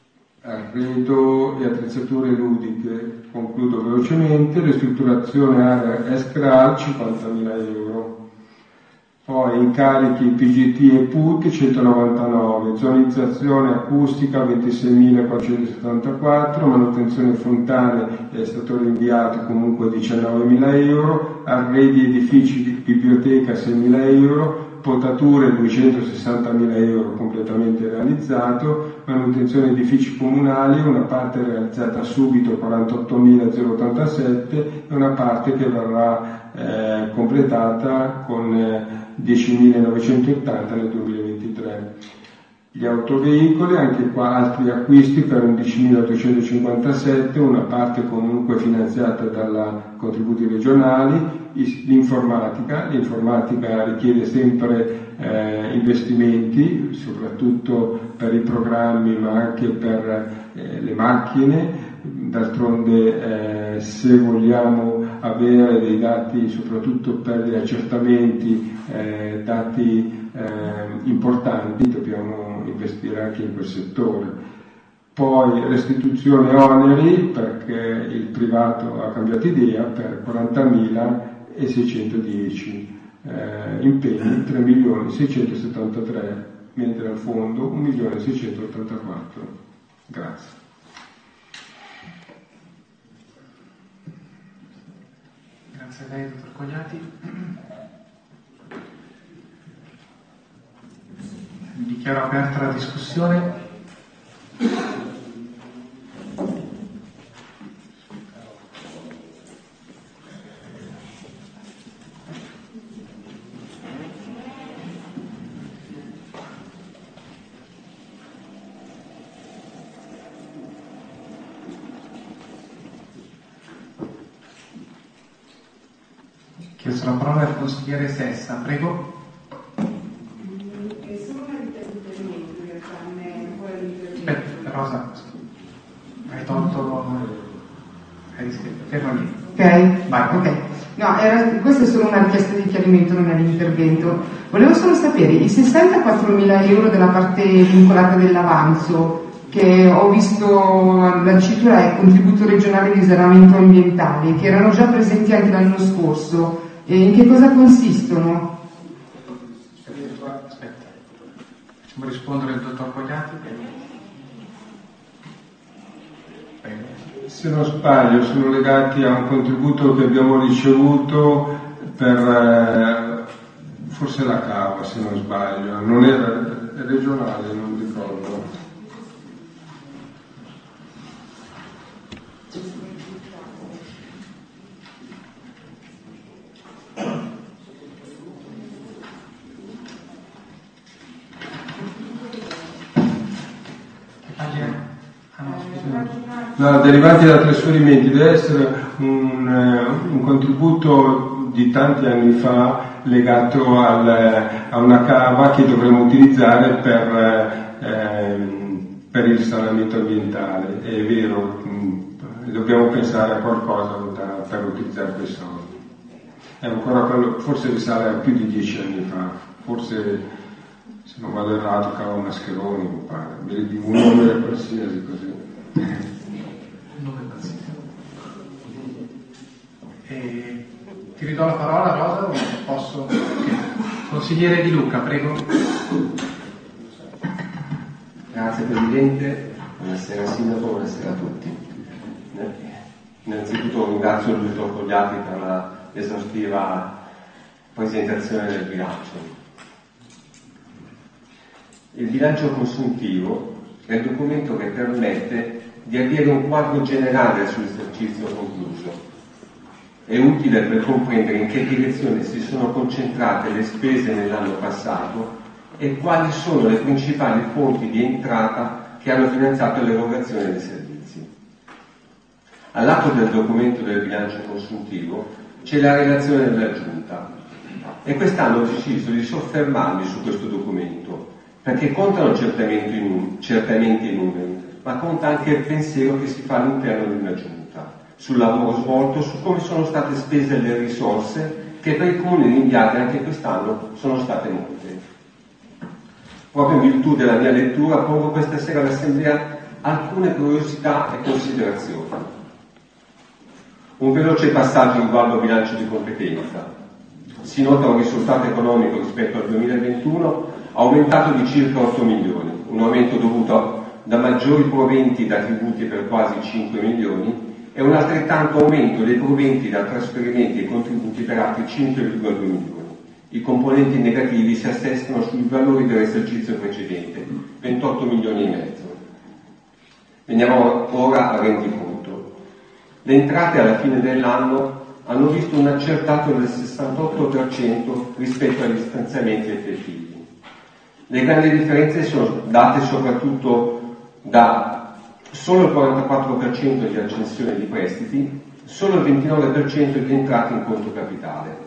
arredo e attrezzature ludiche. Concludo velocemente. Ristrutturazione area Escral, cinquantamila euro. Poi incarichi P G T e P U T centonovantanove, zonizzazione acustica ventiseiemilaquattrocentosettantaquattro, manutenzione fontane è stato rinviato comunque diciannovemila euro, arredi edifici di biblioteca seimila euro, potature duecentosessantamila euro completamente realizzato, manutenzione edifici comunali, una parte realizzata subito quarantottomila ottantasette e una parte che verrà eh, completata con eh, diecimilanovecentottanta nel duemilaventitré. Gli autoveicoli, anche qua altri acquisti per undicimiladuecentocinquantasette, una parte comunque finanziata dai contributi regionali. L'informatica, l'informatica richiede sempre eh, investimenti, soprattutto per i programmi ma anche per eh, le macchine. D'altronde eh, se vogliamo avere dei dati, soprattutto per gli accertamenti, eh, dati eh, importanti, dobbiamo investire anche in quel settore. Poi restituzione oneri, perché il privato ha cambiato idea, per quarantamilaseicentodieci, eh, impegni tre milioni seicentosettantatré, mentre al fondo un milione seicentottantaquattro. Grazie. Grazie a lei, dottor Cognati. Dichiaro aperta la discussione. Chiesto la parola al consigliere Sessa, prego. Aspetta, Rosa, hai tolto, hai iscritto, fermo lì. Ok, vai. Ok. No, era, questa è solo una richiesta di chiarimento, non è l'intervento. Volevo solo sapere, i sessantaquattromila euro della parte vincolata dell'avanzo, che ho visto la dicitura è contributo regionale di risanamento ambientale, che erano già presenti anche l'anno scorso, e in che cosa consistono? Aspetta, facciamo rispondere il dottor Cognati. Se non sbaglio sono legati a un contributo che abbiamo ricevuto per eh, forse la cava, se non sbaglio, non era regionale, non ricordo. No, derivanti da trasferimenti, deve essere un, un contributo di tanti anni fa legato al, a una cava che dovremmo utilizzare per, ehm, per il risanamento ambientale. È vero, mh, dobbiamo pensare a qualcosa da, per utilizzare quei soldi. È ancora quello, forse risale a più di dieci anni fa, forse se non vado errato cava Mascheroni, mi pare, un nome qualsiasi così. E ti ridò la parola, Rosa, o posso? Consigliere Di Luca, prego. Grazie Presidente. Buonasera Sindaco, buonasera a tutti. Innanzitutto ringrazio il dottor Cogliati per la esaustiva presentazione del bilancio. Il bilancio consuntivo è il documento che permette di avere un quadro generale sull'esercizio concluso. È utile per comprendere in che direzione si sono concentrate le spese nell'anno passato e quali sono le principali fonti di entrata che hanno finanziato l'erogazione dei servizi. Al lato del documento del bilancio consuntivo c'è la relazione della Giunta e quest'anno ho deciso di soffermarmi su questo documento perché contano certamente i numeri, certamente i numeri, ma conta anche il pensiero che si fa all'interno di una Giunta, sul lavoro svolto, su come sono state spese le risorse che per i comuni rinviate anche quest'anno sono state molte. Proprio in virtù della mia lettura pongo questa sera all'Assemblea alcune curiosità e considerazioni. Un veloce passaggio riguardo al bilancio di competenza. Si nota un risultato economico rispetto al duemilaventuno aumentato di circa otto milioni, un aumento dovuto da maggiori proventi da tributi per quasi cinque milioni e un altrettanto aumento dei proventi da trasferimenti e contributi per altri cinque virgola due milioni. I componenti negativi si assestano sui valori dell'esercizio precedente, ventotto milioni e mezzo. Veniamo ora al rendiconto. Le entrate alla fine dell'anno hanno visto un accertato del sessantotto per cento rispetto agli stanziamenti effettivi. Le grandi differenze sono date soprattutto da solo il quarantaquattro per cento di accensione di prestiti, solo il ventinove per cento di entrate in conto capitale.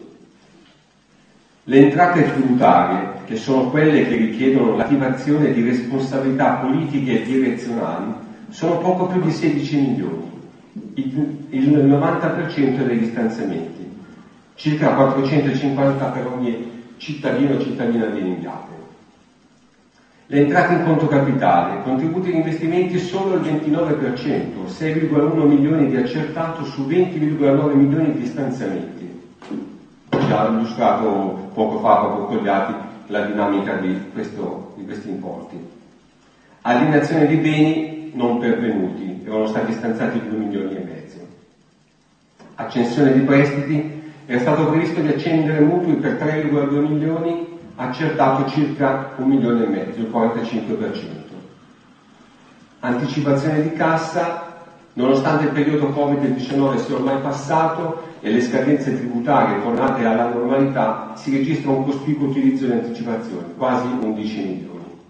Le entrate tributarie, che sono quelle che richiedono l'attivazione di responsabilità politiche e direzionali, sono poco più di sedici milioni, il novanta per cento degli stanziamenti, circa quattrocentocinquanta per ogni cittadino o cittadina di rinviate. Le entrate in conto capitale, contributi di investimenti solo il ventinove per cento, sei virgola uno milioni di accertato su venti virgola nove milioni di stanziamenti. Già illustrato poco fa, proprio Cogliati, la dinamica di, questo, di questi importi. Alienazione di beni non pervenuti, erano stati stanziati due milioni e mezzo. Accensione di prestiti, era stato previsto di accendere mutui per tre virgola due milioni, accertato circa un milione e mezzo, il quarantacinque per cento. Anticipazione di cassa, nonostante il periodo covid diciannove sia ormai passato e le scadenze tributarie tornate alla normalità, si registra un cospicuo utilizzo di anticipazioni, quasi undici milioni.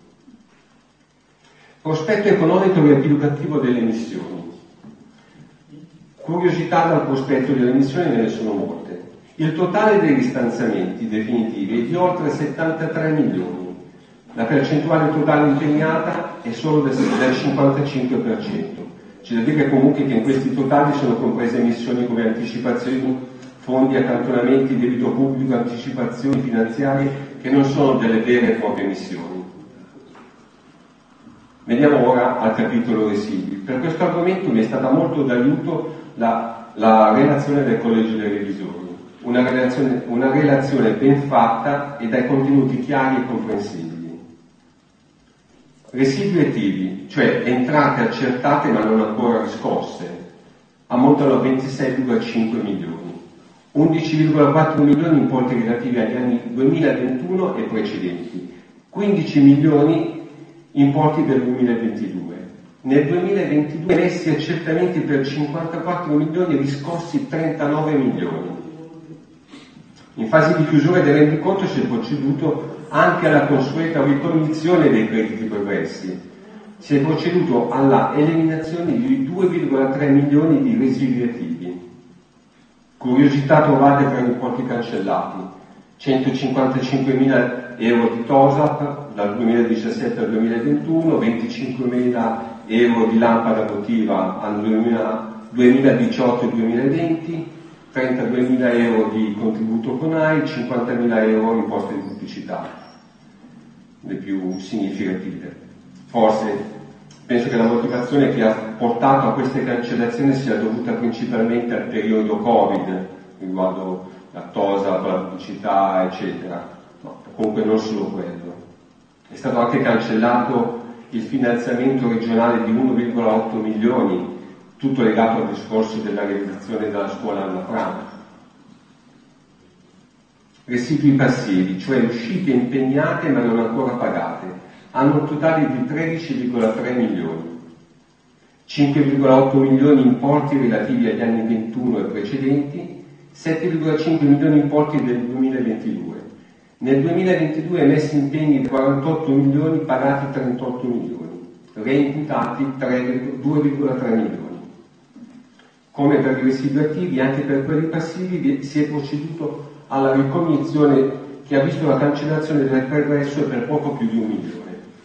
Prospetto economico riabilitativo delle emissioni. Curiosità dal prospetto delle emissioni ne sono molte. Il totale degli stanziamenti definitivi è di oltre settantatré milioni. La percentuale totale impegnata è solo del, del cinquantacinque per cento. C'è da dire comunque che in questi totali sono comprese emissioni come anticipazioni, fondi, accantonamenti, debito pubblico, anticipazioni finanziarie che non sono delle vere e proprie emissioni. Veniamo ora al capitolo residui. Per questo argomento mi è stata molto d'aiuto la, la relazione del Collegio dei Revisori, una relazione, una relazione ben fatta e dai contenuti chiari e comprensibili. Residui attivi, cioè entrate accertate ma non ancora riscosse, ammontano a ventisei virgola cinque milioni, undici virgola quattro milioni importi relativi agli anni duemilaventuno e precedenti, quindici milioni importi per il duemilaventidue. Nel duemilaventidue emessi accertamenti per cinquantaquattro milioni e riscossi trentanove milioni. In fase di chiusura del rendiconto si è proceduto anche alla consueta ricognizione dei crediti progressi. Si è proceduto alla eliminazione di due virgola tre milioni di residui attivi. Curiosità trovate tra gli importi cancellati: centocinquantacinquemila euro di TOSAP dal duemiladiciassette al duemilaventuno, venticinquemila euro di lampada votiva al duemiladiciotto e duemilaventi, trentaduemila euro di contributo CONAI, cinquantamila euro imposte di pubblicità, le più significative. Forse penso che la motivazione che ha portato a queste cancellazioni sia dovuta principalmente al periodo Covid, riguardo la TOSA, la pubblicità, eccetera. No, comunque non solo quello. È stato anche cancellato il finanziamento regionale di uno virgola otto milioni, tutto legato al discorso della realizzazione della scuola Anna Frank. Residui passivi, cioè uscite impegnate ma non ancora pagate, hanno un totale di tredici virgola tre milioni. cinque virgola otto milioni importi relativi agli anni ventuno e precedenti, sette virgola cinque milioni importi del duemilaventidue. Nel duemilaventidue emessi impegni di quarantotto milioni, pagati trentotto milioni, reimputati due virgola tre milioni. Come per i residui attivi, anche per quelli passivi si è proceduto alla ricognizione che ha visto la cancellazione del pregresso per poco più di un milione.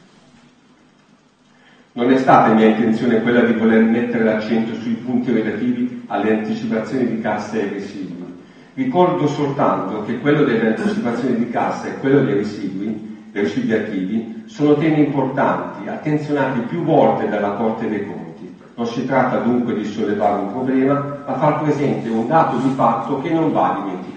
Non è stata mia intenzione quella di voler mettere l'accento sui punti relativi alle anticipazioni di cassa e residui. Ricordo soltanto che quello delle anticipazioni di cassa e quello dei residui, dei residui attivi, sono temi importanti, attenzionati più volte dalla Corte dei Conti. Non si tratta dunque di sollevare un problema, ma far presente un dato di fatto che non va dimenticato.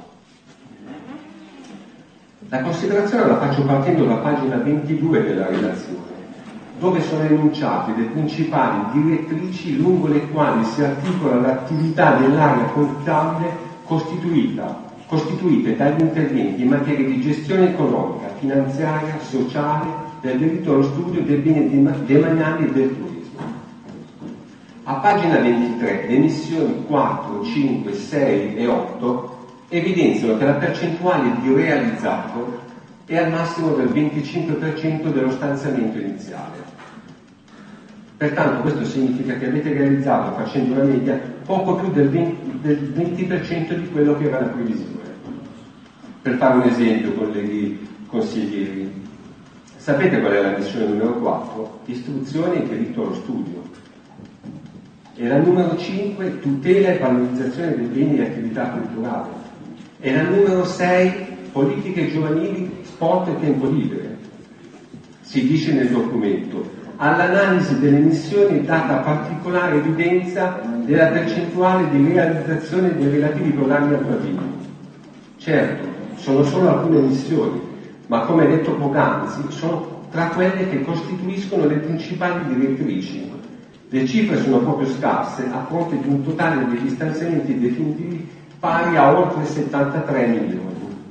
La considerazione la faccio partendo da pagina ventidue della relazione, dove sono enunciate le principali direttrici lungo le quali si articola l'attività dell'area contabile costituita, costituite dagli interventi in materia di gestione economica, finanziaria, sociale, del diritto allo studio, del bene demaniale e del turismo. A pagina ventitré, le missioni quattro, cinque, sei e otto evidenziano che la percentuale di realizzato è al massimo del venticinque per cento dello stanziamento iniziale. Pertanto questo significa che avete realizzato, facendo una media, poco più del venti per cento di quello che era la previsione. Per fare un esempio, colleghi consiglieri, sapete qual è la missione numero quattro? Istruzione e diritto allo studio. E la numero cinque, tutela e valorizzazione dei beni e attività culturali. E la numero sei, politiche giovanili, sport e tempo libero. Si dice nel documento: all'analisi delle missioni è data particolare evidenza della percentuale di realizzazione dei relativi programmi attuativi. Certo, sono solo alcune missioni, ma come detto poc'anzi, sono tra quelle che costituiscono le principali direttrici. Le cifre sono proprio scarse a fronte di un totale degli stanziamenti definitivi pari a oltre settantatré milioni.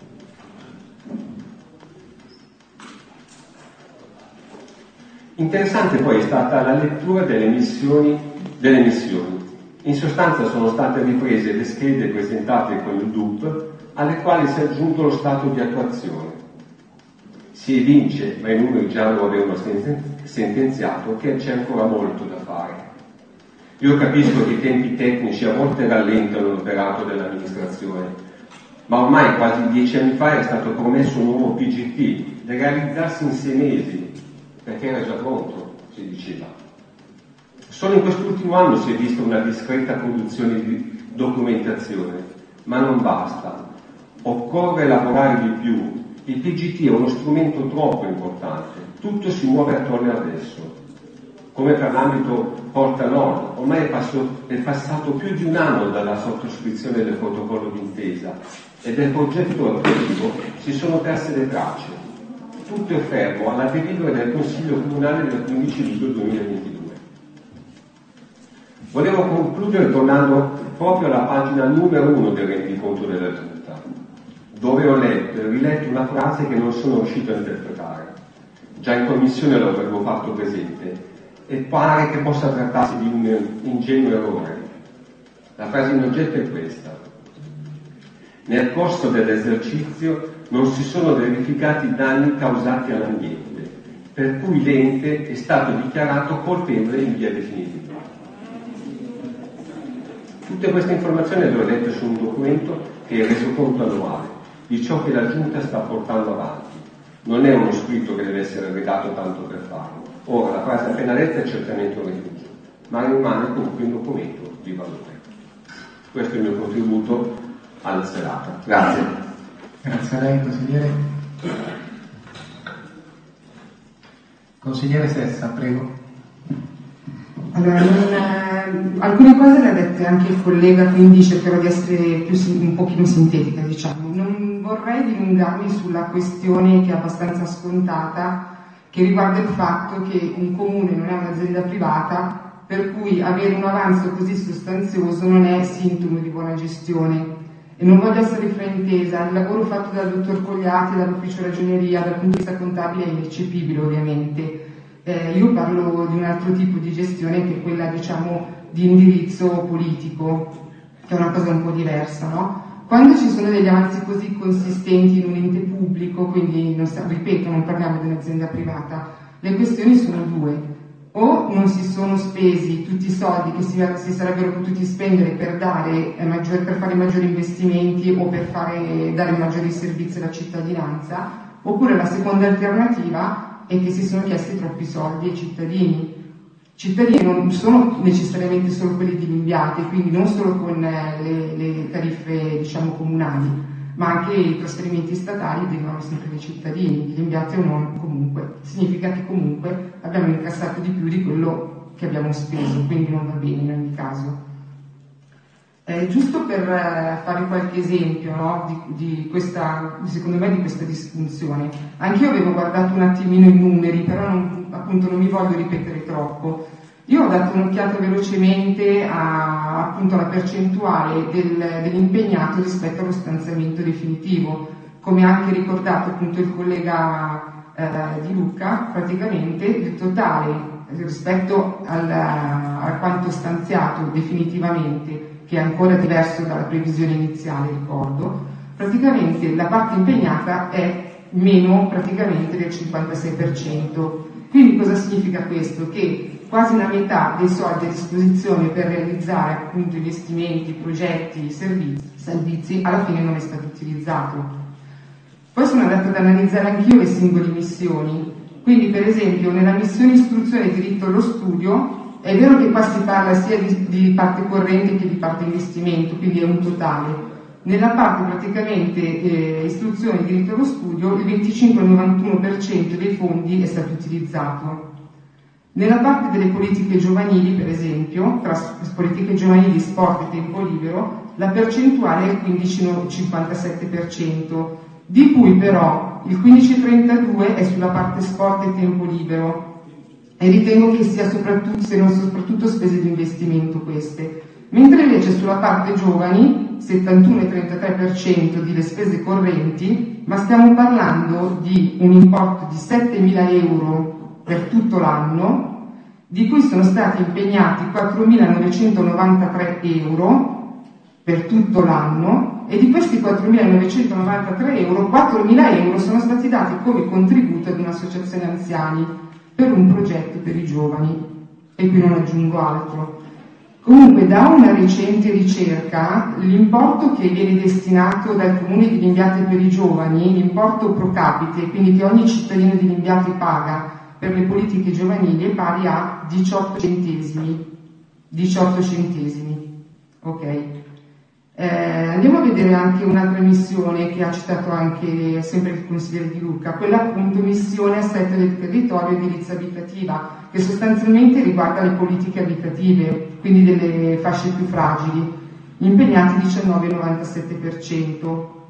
Interessante poi è stata la lettura delle missioni, delle missioni. In sostanza sono state riprese le schede presentate con il D U P, alle quali si è aggiunto lo stato di attuazione. Si evince, ma i numeri già lo avevano sentenziato, che c'è ancora molto da fare. Io capisco che i tempi tecnici a volte rallentano l'operato dell'amministrazione, ma ormai quasi dieci anni fa era stato promesso un nuovo P G T da realizzarsi in sei mesi, perché era già pronto, si diceva. Solo in quest'ultimo anno si è vista una discreta produzione di documentazione, ma non basta. Occorre lavorare di più. Il P G T è uno strumento troppo importante, tutto si muove attorno ad esso. Come per l'ambito Porta Nord, ormai è, passo, è passato più di un anno dalla sottoscrizione del protocollo d'intesa e del progetto attuativo si sono perse le tracce. Tutto è fermo alla delibera del Consiglio Comunale del quindici luglio duemilaventidue. Volevo concludere tornando proprio alla pagina numero uno del rendiconto della Giunta, dove ho letto e riletto una frase che non sono riuscito a interpretare. Già in commissione lo avevo fatto presente e pare che possa trattarsi di un ingenuo errore. La frase in oggetto è questa: nel corso dell'esercizio non si sono verificati danni causati all'ambiente, per cui l'ente è stato dichiarato colpevole in via definitiva. Tutte queste informazioni le ho lette su un documento che è il resoconto annuale di ciò che la Giunta sta portando avanti. Non è uno scritto che deve essere redatto tanto per farlo. Ora, la frase appena letta è certamente un rifugio, ma rimane comunque un documento di valore. Questo è il mio contributo alla serata. Grazie. Grazie a lei, consigliere. Consigliere Sessa, prego. Allora, non, eh, alcune cose le ha dette anche il collega, quindi cercherò di essere più, un pochino sintetica, diciamo. Non vorrei dilungarmi sulla questione che è abbastanza scontata, che riguarda il fatto che un comune non è un'azienda privata, per cui avere un avanzo così sostanzioso non è sintomo di buona gestione. E non voglio essere fraintesa, il lavoro fatto dal dottor Cogliati, dall'ufficio ragioneria, dal punto di vista contabile è ineccepibile ovviamente. Eh, io parlo di un altro tipo di gestione che è quella, diciamo, di indirizzo politico, che è una cosa un po' diversa, no? Quando ci sono degli avanzi così consistenti in un ente pubblico, quindi non sta, ripeto, non parliamo di un'azienda privata, le questioni sono due. O non si sono spesi tutti i soldi che si, si sarebbero potuti spendere per, dare, eh, maggior, per fare maggiori investimenti o per fare, dare maggiori servizi alla cittadinanza, oppure la seconda alternativa è che si sono chiesti troppi soldi ai cittadini. Cittadini non sono necessariamente solo quelli di Limbiate, quindi non solo con eh, le, le tariffe, diciamo, comunali, ma anche i trasferimenti statali derivano sempre dai cittadini, di Limbiate o non comunque. Significa che comunque abbiamo incassato di più di quello che abbiamo speso, quindi non va bene in ogni caso. Eh, giusto per eh, fare qualche esempio, no, di, di questa, secondo me, di questa disfunzione. Anch'io avevo guardato un attimino i numeri, però non, appunto non mi voglio ripetere troppo. Io ho dato un'occhiata velocemente a, appunto, alla percentuale del, dell'impegnato rispetto allo stanziamento definitivo. Come ha anche ricordato appunto il collega eh, Di Luca, praticamente il totale rispetto al, a quanto stanziato definitivamente, che è ancora diverso dalla previsione iniziale, ricordo, praticamente la parte impegnata è meno praticamente del cinquantasei per cento. Quindi cosa significa questo? Che quasi la metà dei soldi a disposizione per realizzare appunto investimenti, progetti, servizi, servizi alla fine non è stato utilizzato. Poi sono andata ad analizzare anch'io le singole missioni. Quindi per esempio nella missione istruzione e diritto allo studio è vero che qua si parla sia di, di parte corrente che di parte investimento, quindi è un totale. Nella parte praticamente eh, istruzione e diritto allo studio il venticinque novantuno per cento dei fondi è stato utilizzato. Nella parte delle politiche giovanili, per esempio, tra politiche giovanili, sport e tempo libero, la percentuale è il quindici cinquantasette per cento, di cui però il quindici trentadue è sulla parte sport e tempo libero. E ritengo che sia soprattutto, siano soprattutto spese di investimento queste. Mentre invece sulla parte giovani, settantuno virgola trentatré per cento delle spese correnti, ma stiamo parlando di un importo di settemila euro per tutto l'anno, di cui sono stati impegnati quattromilanovecentonovantatré euro per tutto l'anno, e di questi quattromilanovecentonovantatré euro, quattromila euro sono stati dati come contributo ad un'associazione anziani per un progetto per i giovani, e qui non aggiungo altro. Comunque, da una recente ricerca, l'importo che viene destinato dal Comune di Limbiate per i giovani, l'importo pro capite, quindi che ogni cittadino di Limbiate paga per le politiche giovanili, è pari a diciotto centesimi. diciotto centesimi, ok? Eh, andiamo a vedere anche un'altra missione che ha citato anche sempre il consigliere Di Luca, quella appunto missione assetto del territorio e edilizia abitativa, che sostanzialmente riguarda le politiche abitative, quindi delle fasce più fragili, impegnati diciannove virgola novantasette per cento.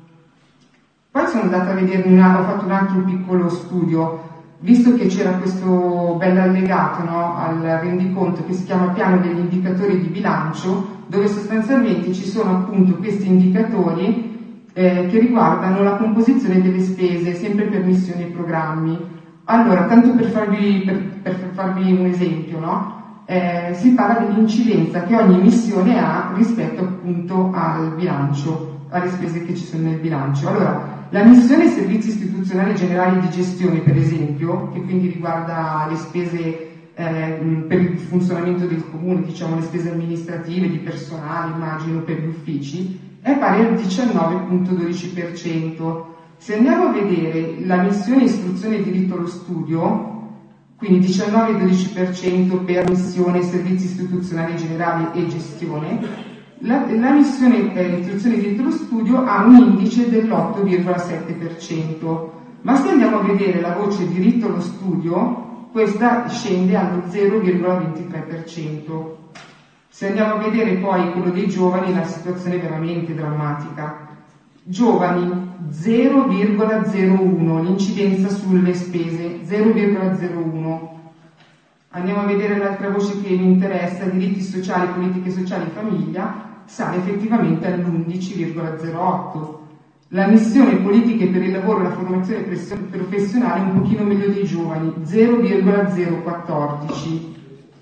Poi sono andata a vedere, una, ho fatto un altro piccolo studio, visto che c'era questo bell'allegato, no, al rendiconto che si chiama piano degli indicatori di bilancio, dove sostanzialmente ci sono appunto questi indicatori eh, che riguardano la composizione delle spese, sempre per missioni e programmi. Allora, tanto per farvi, per, per farvi un esempio, no? Eh, si parla dell'incidenza che ogni missione ha rispetto appunto al bilancio, alle spese che ci sono nel bilancio. Allora, la missione servizi istituzionali generali di gestione, per esempio, che quindi riguarda le spese eh, per il funzionamento del comune, diciamo le spese amministrative, di personale, immagino, per gli uffici, è pari al diciannove virgola dodici per cento. Se andiamo a vedere la missione istruzione e diritto allo studio, quindi diciannove virgola dodici per cento per missione servizi istituzionali generali e gestione, la, la missione eh, istruzione e diritto allo studio ha un indice dell'otto virgola sette per cento, ma se andiamo a vedere la voce diritto allo studio, questa scende allo zero virgola ventitré per cento. Se andiamo a vedere poi quello dei giovani, la situazione è veramente drammatica. Giovani zero virgola zero uno, l'incidenza sulle spese zero virgola zero uno. Andiamo a vedere l'altra voce che mi interessa, diritti sociali, politiche sociali e famiglia, sale effettivamente all'undici virgola zero otto. La missione politiche per il lavoro e la formazione professionale un pochino meglio dei giovani, zero virgola zero quattordici.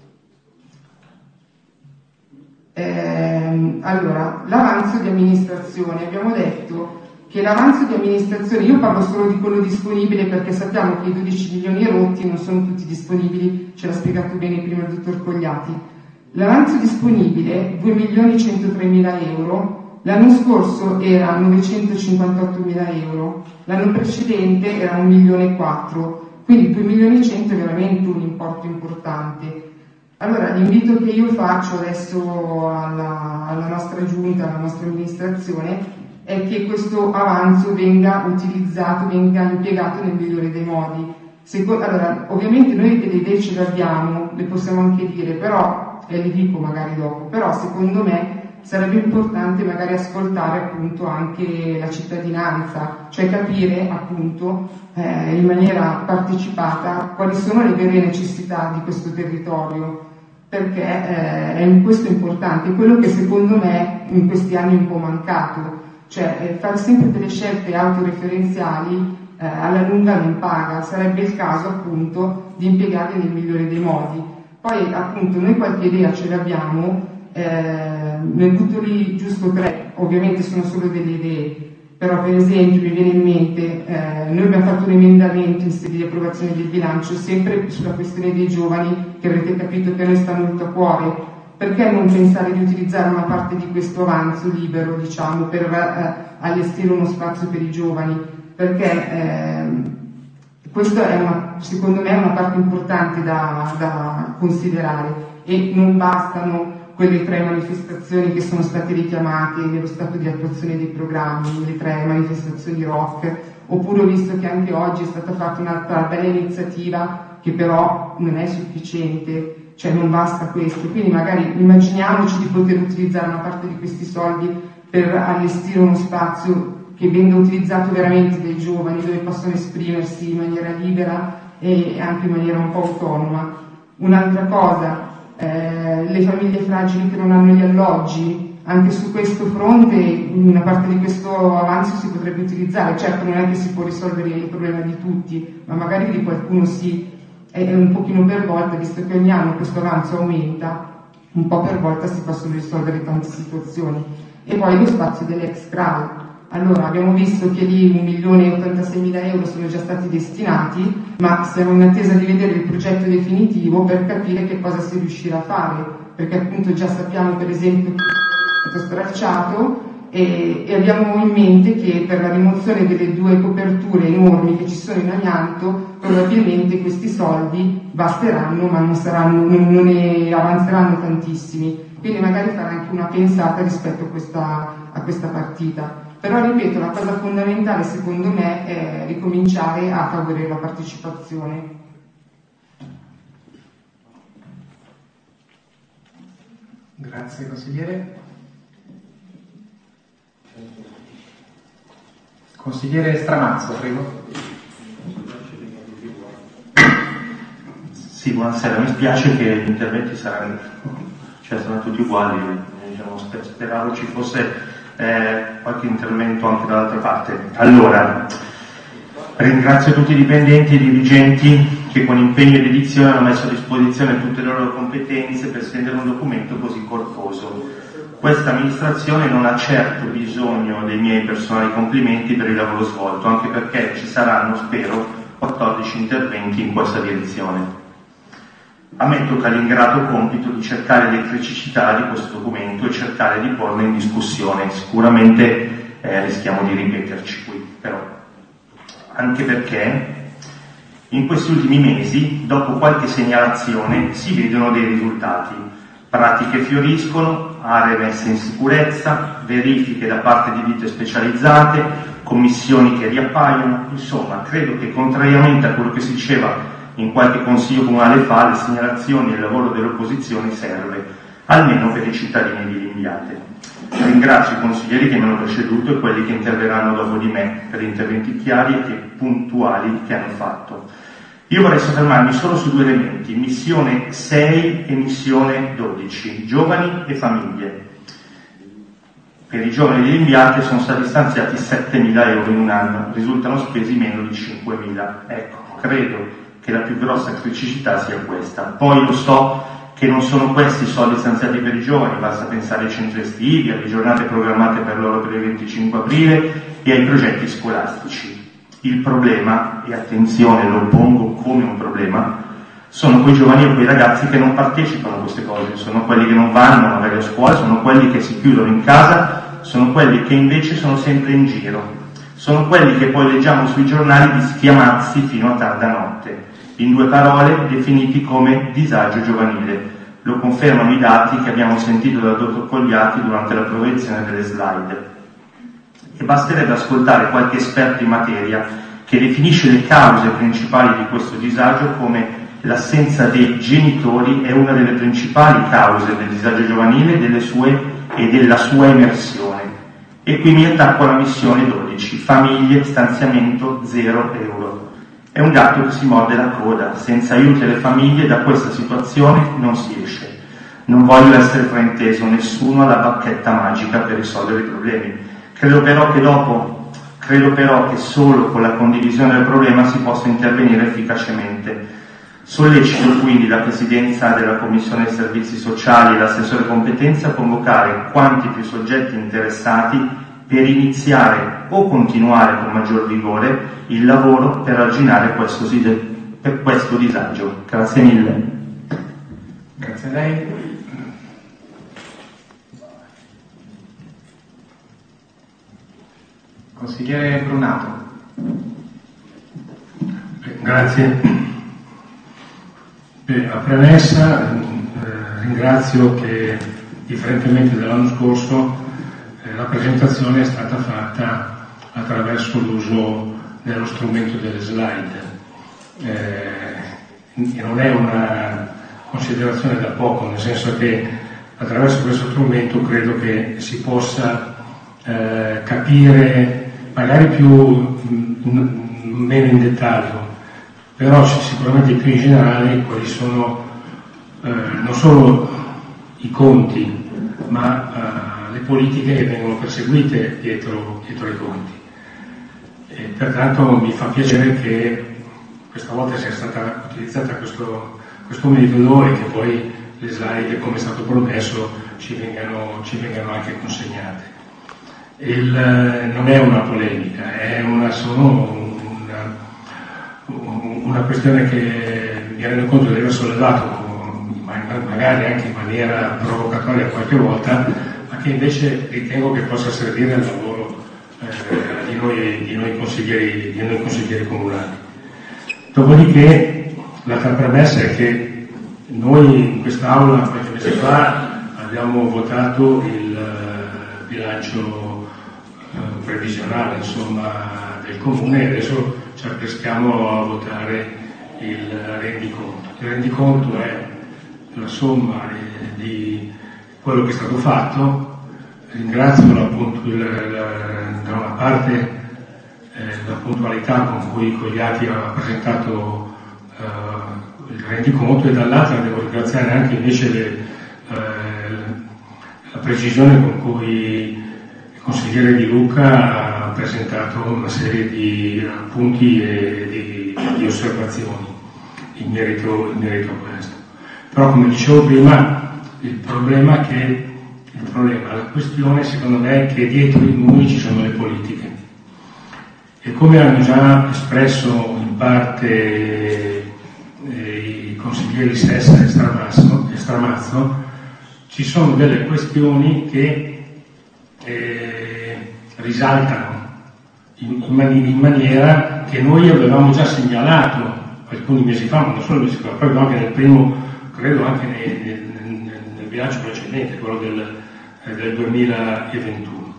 Eh, allora, l'avanzo di amministrazione, abbiamo detto che l'avanzo di amministrazione, io parlo solo di quello disponibile perché sappiamo che i dodici milioni rotti non sono tutti disponibili, ce l'ha spiegato bene prima il dottor Cogliati. L'avanzo disponibile, due milioni centotremila euro, l'anno scorso era novecentocinquantottomila euro, l'anno precedente era un milione e quattro, quindi due milioni e cento è veramente un importo importante. Allora l'invito che io faccio adesso alla, alla nostra giunta, alla nostra amministrazione, è che questo avanzo venga utilizzato, venga impiegato nel migliore dei modi. Secondo, allora, ovviamente noi delle idee ce le abbiamo, le possiamo anche dire, però, e le dico magari dopo, però secondo me sarebbe importante magari ascoltare appunto anche la cittadinanza, cioè capire appunto eh, in maniera partecipata quali sono le vere necessità di questo territorio, perché eh, è questo importante, quello che secondo me in questi anni è un po' mancato, cioè eh, fare sempre delle scelte autoreferenziali eh, alla lunga non paga, sarebbe il caso appunto di impiegarle nel migliore dei modi. Poi appunto noi qualche idea ce l'abbiamo, eh, ne butto lì giusto tre, ovviamente sono solo delle idee, però per esempio mi viene in mente, eh, noi abbiamo fatto un emendamento in sede di approvazione del bilancio sempre sulla questione dei giovani, che avrete capito che a noi sta molto a cuore. Perché non pensare di utilizzare una parte di questo avanzo libero, diciamo, per eh, allestire uno spazio per i giovani? Perché eh, questo è una, secondo me è una parte importante da, da considerare, e non bastano quelle tre manifestazioni che sono state richiamate nello stato di attuazione dei programmi, le tre manifestazioni rock, oppure ho visto che anche oggi è stata fatta un'altra bella iniziativa che però non è sufficiente. Cioè non basta questo, quindi magari immaginiamoci di poter utilizzare una parte di questi soldi per allestire uno spazio che venga utilizzato veramente dai giovani, dove possono esprimersi in maniera libera e anche in maniera un po' autonoma. Un'altra cosa, eh, le famiglie fragili che non hanno gli alloggi, anche su questo fronte una parte di questo avanzo si potrebbe utilizzare. Certo non è che si può risolvere il problema di tutti, ma magari di qualcuno sì. È un pochino per volta, visto che ogni anno questo avanzo aumenta, un po' per volta si possono risolvere tante situazioni. E poi lo spazio dell'ex C R A L. Allora, abbiamo visto che lì un milione e ottantaseimila euro sono già stati destinati, ma siamo in attesa di vedere il progetto definitivo per capire che cosa si riuscirà a fare, perché appunto già sappiamo per esempio che è stato stralciato, e, e abbiamo in mente che per la rimozione delle due coperture enormi che ci sono in amianto probabilmente questi soldi basteranno, ma non, saranno, non, non ne avanzeranno tantissimi, quindi magari fare anche una pensata rispetto a questa, a questa partita. Però ripeto, la cosa fondamentale secondo me è ricominciare a favorire la partecipazione. Grazie consigliere. Consigliere Stramazzo, prego. Sì, buonasera, mi spiace che gli interventi saranno, cioè sono tutti uguali, diciamo, speravo ci fosse eh, qualche intervento anche dall'altra parte. Allora, ringrazio tutti i dipendenti e dirigenti che con impegno ed edizione hanno messo a disposizione tutte le loro competenze per stendere un documento così corposo. Questa amministrazione non ha certo bisogno dei miei personali complimenti per il lavoro svolto, anche perché ci saranno, spero, quattordici interventi in questa direzione. A me tocca l'ingrato compito di cercare le criticità di questo documento e cercare di porle in discussione. Sicuramente eh, rischiamo di ripeterci qui, però. Anche perché in questi ultimi mesi, dopo qualche segnalazione, si vedono dei risultati. Pratiche fioriscono, aree messe in sicurezza, verifiche da parte di ditte specializzate, commissioni che riappaiono. Insomma, credo che contrariamente a quello che si diceva in qualche consiglio comunale fa, le segnalazioni e il lavoro dell'opposizione serve, almeno per i cittadini di Limbiate. Ringrazio i consiglieri che mi hanno preceduto e quelli che interverranno dopo di me per interventi chiari e puntuali che hanno fatto. Io vorrei soffermarmi solo su due elementi, missione sei e missione dodici, giovani e famiglie. Per i giovani degli inviati sono stati stanziati settemila euro in un anno, risultano spesi meno di cinquemila. Ecco, credo che la più grossa criticità sia questa. Poi lo so che non sono questi i soldi stanziati per i giovani, basta pensare ai centri estivi, alle giornate programmate per loro per il venticinque aprile e ai progetti scolastici. Il problema, e attenzione lo pongo come un problema, sono quei giovani e quei ragazzi che non partecipano a queste cose, sono quelli che non vanno magari a scuola, sono quelli che si chiudono in casa, sono quelli che invece sono sempre in giro, sono quelli che poi leggiamo sui giornali di schiamazzi fino a tarda notte. In due parole, definiti come disagio giovanile. Lo confermano i dati che abbiamo sentito dal dottor Cogliati durante la proiezione delle slide. E basterebbe ascoltare qualche esperto in materia che definisce le cause principali di questo disagio come l'assenza dei genitori è una delle principali cause del disagio giovanile delle sue, e della sua emersione. E qui mi attacco alla missione dodici, famiglie, stanziamento zero euro. È un gatto che si morde la coda, senza aiuti alle famiglie da questa situazione non si esce. Non voglio essere frainteso, nessuno ha la bacchetta magica per risolvere i problemi. Credo però che dopo, credo però che solo con la condivisione del problema si possa intervenire efficacemente. Sollecito quindi la Presidenza della Commissione dei Servizi Sociali e l'assessore competenza a convocare quanti più soggetti interessati per iniziare o continuare con maggior vigore il lavoro per arginare questo, per questo disagio. Grazie mille. Grazie a lei. Consigliere Brunato. Grazie. Beh, a premessa eh, ringrazio che, differentemente dall'anno scorso, eh, la presentazione è stata fatta attraverso l'uso dello strumento delle slide. Eh, non è una considerazione da poco, nel senso che attraverso questo strumento credo che si possa eh, capire magari più mh, meno in dettaglio, però sicuramente più in generale quali sono eh, non solo i conti, ma eh, le politiche che vengono perseguite dietro, dietro i conti. E pertanto mi fa piacere che questa volta sia stata utilizzata questo, questo metodo e che poi le slide, come è stato promesso, ci vengano, ci vengano anche consegnate. Il, non è una polemica, è una, solo una, una questione che mi rendo conto di aver sollevato magari anche in maniera provocatoria qualche volta, ma che invece ritengo che possa servire al lavoro eh, di, noi, di, noi consiglieri, di noi consiglieri comunali. Dopodiché l'altra premessa è che noi in quest'Aula qualche mese fa abbiamo votato il uh, bilancio uh, previsionale insomma, del Comune e adesso ci apprestiamo a votare il rendiconto. Il rendiconto è la somma di quello che è stato fatto. Ringrazio appunto il, la, da una parte eh, la puntualità con cui Cogliati ha presentato eh, il rendiconto e dall'altra devo ringraziare anche invece le, eh, la precisione con cui il consigliere Di Luca ha presentato una serie di appunti e di, di osservazioni in merito, in merito a questo. Però come dicevo prima, il problema è che il problema, la questione secondo me è che dietro di noi ci sono le politiche. E come hanno già espresso in parte eh, i consiglieri Sessa e Stramazzo, e Stramazzo, ci sono delle questioni che eh, risaltano in, in, mani- in maniera che noi avevamo già segnalato alcuni mesi fa, ma non solo mesi fa, proprio anche nel primo, credo anche nel, nel, nel bilancio precedente, quello del, eh, del duemilaventuno.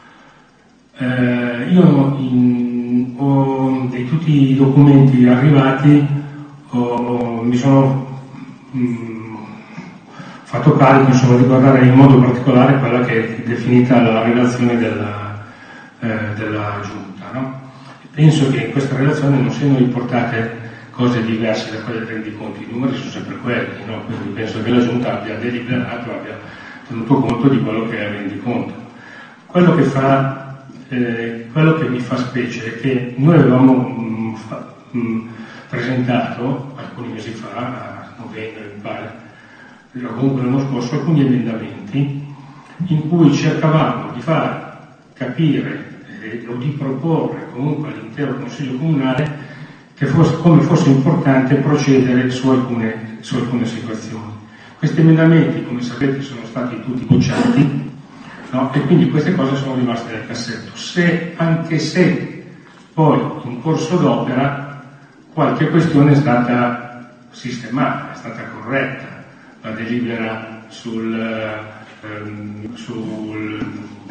Eh, io in, ho, di tutti i documenti arrivati ho, mi sono mh, fatto carico insomma, di guardare in modo particolare quella che è definita la relazione della, eh, della Giunta. No? Penso che in questa relazione non siano riportate cose diverse da quelle dei rendiconti, i numeri sono sempre quelli, no? Quindi penso che la Giunta abbia deliberato, abbia tenuto conto di quello che è il rendiconto. Quello che, fa, eh, quello che mi fa specie è che noi avevamo mh, fa, mh, presentato alcuni mesi fa, a novembre mi pare, o comunque l'anno scorso, alcuni emendamenti in cui cercavamo di far capire eh, o di proporre comunque all'intero Consiglio Comunale che fosse, come fosse importante procedere su alcune, su alcune situazioni. Questi emendamenti, come sapete, sono stati tutti bocciati, no? E quindi queste cose sono rimaste nel cassetto. Se, anche se poi in corso d'opera qualche questione è stata sistemata, è stata corretta, la delibera sul, ehm, sul,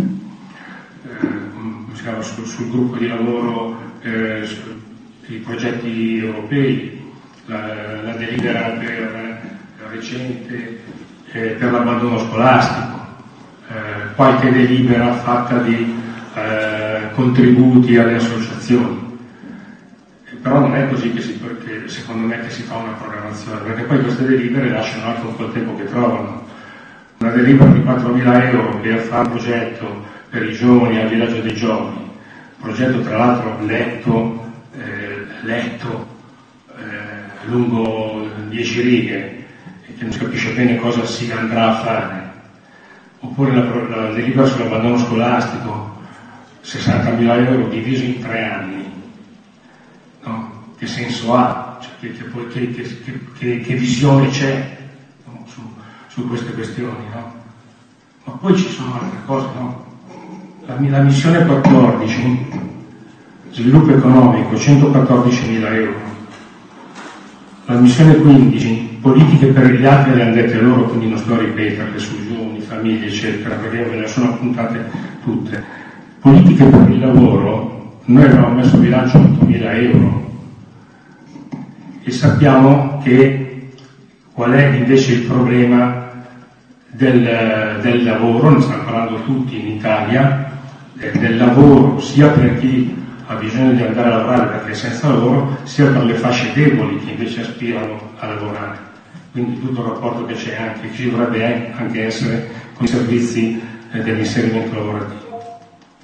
eh, sul, sul gruppo di lavoro, eh, su, i progetti europei, la, la delibera per, la recente eh, per l'abbandono scolastico, eh, qualche delibera fatta di eh, contributi alle associazioni. E però non è così che si, perché secondo me che si fa una programmazione, perché poi queste delibere lasciano anche un po' il tempo che trovano. Una delibera di quattromila euro per fare un progetto per i giovani al villaggio dei giovani, progetto tra l'altro letto Eh, letto eh, lungo dieci righe e che non si capisce bene cosa si andrà a fare, oppure la, la delibera sull'abbandono scolastico, sessantamila euro diviso in tre anni, no? Che senso ha? Cioè, che, che, che, che, che, che visione c'è, no? su, su queste questioni, no? Ma poi ci sono altre cose, no? La, la missione quattordici, sviluppo economico, centoquattordicimila euro. La missione quindici, politiche per gli altri, le hanno dette loro, quindi non sto a ripeterle su giovani, famiglie, eccetera, perché me le sono appuntate tutte. Politiche per il lavoro, noi abbiamo messo in bilancio ottomila euro e sappiamo che qual è invece il problema del, del lavoro, ne stanno parlando tutti in Italia, del, del lavoro sia per chi ha bisogno di andare a lavorare perché è senza lavoro, sia per le fasce deboli che invece aspirano a lavorare. Quindi tutto il rapporto che c'è anche, che ci dovrebbe anche essere con i servizi eh, dell'inserimento lavorativo.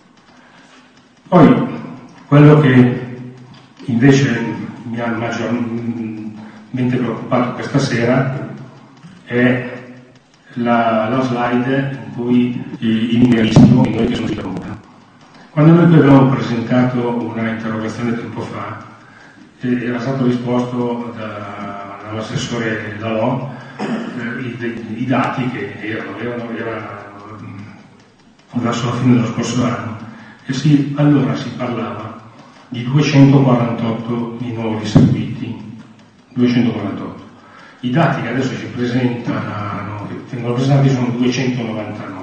Poi, quello che invece mi ha maggiormente preoccupato questa sera è la, la slide in cui i, i numeristi, noi che sono di Roma. Quando noi abbiamo presentato una interrogazione tempo fa, era stato risposto da, dall'assessore Dalò eh, i, i dati che erano, erano, erano verso la fine dello scorso anno, e si, allora si parlava di duecentoquarantotto minori seguiti, duecentoquarantotto. I dati che adesso ci presentano, che vengono presentati, sono duecentonovantanove.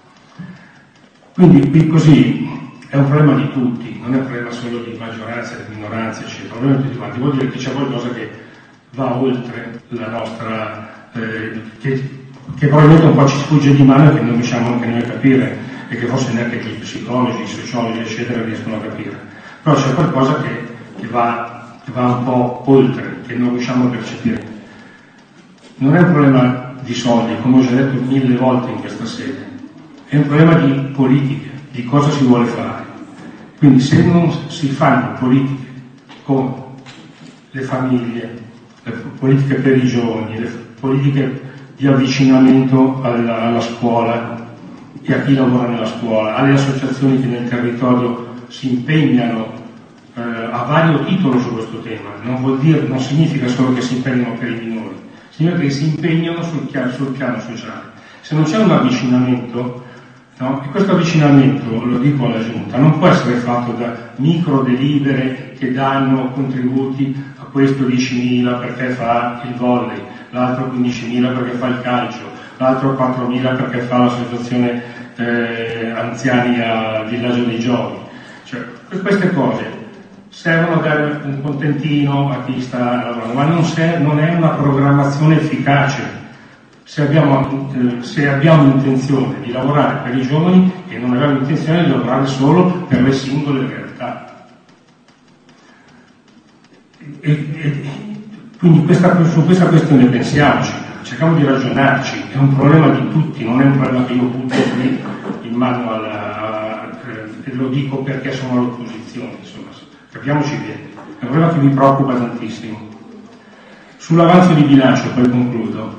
Quindi qui così è un problema di tutti, non è un problema solo di maggioranza e di minoranza, eccetera, è un problema di tutti quanti. Vuol dire che c'è qualcosa che va oltre la nostra, eh, che, che probabilmente un po' ci sfugge di mano e che non riusciamo anche noi a capire, e che forse neanche gli psicologi, i sociologi, eccetera, riescono a capire. Però c'è qualcosa che, che, va, che va un po' oltre, che non riusciamo a percepire. Non è un problema di soldi, come ho già detto mille volte in questa sede, è un problema di politiche, di cosa si vuole fare. Quindi se non si fanno politiche con le famiglie, le politiche per i giovani, le politiche di avvicinamento alla, alla scuola e a chi lavora nella scuola, alle associazioni che nel territorio si impegnano eh, a vario titolo su questo tema, non vuol dire, non significa solo che si impegnano per i minori, significa che si impegnano sul, sul piano sociale. Se non c'è un avvicinamento, no? E questo avvicinamento, lo dico alla Giunta, non può essere fatto da micro delibere che danno contributi, a questo diecimila perché fa il volley, l'altro quindicimila perché fa il calcio, l'altro quattromila perché fa l'associazione eh, anziani al villaggio dei giovani. Cioè, queste cose servono a dare un contentino a chi sta lavorando, ma non, serve, non è una programmazione efficace. se abbiamo, eh, se abbiamo intenzione di lavorare per i giovani e non abbiamo intenzione di lavorare solo per le singole realtà. E, e, quindi questa, su questa questione pensiamoci, cerchiamo di ragionarci, è un problema di tutti, non è un problema che io butto qui in mano alla... Eh, lo dico perché sono all'opposizione, insomma, capiamoci bene, è un problema che mi preoccupa tantissimo. Sull'avanzo di bilancio, poi concludo,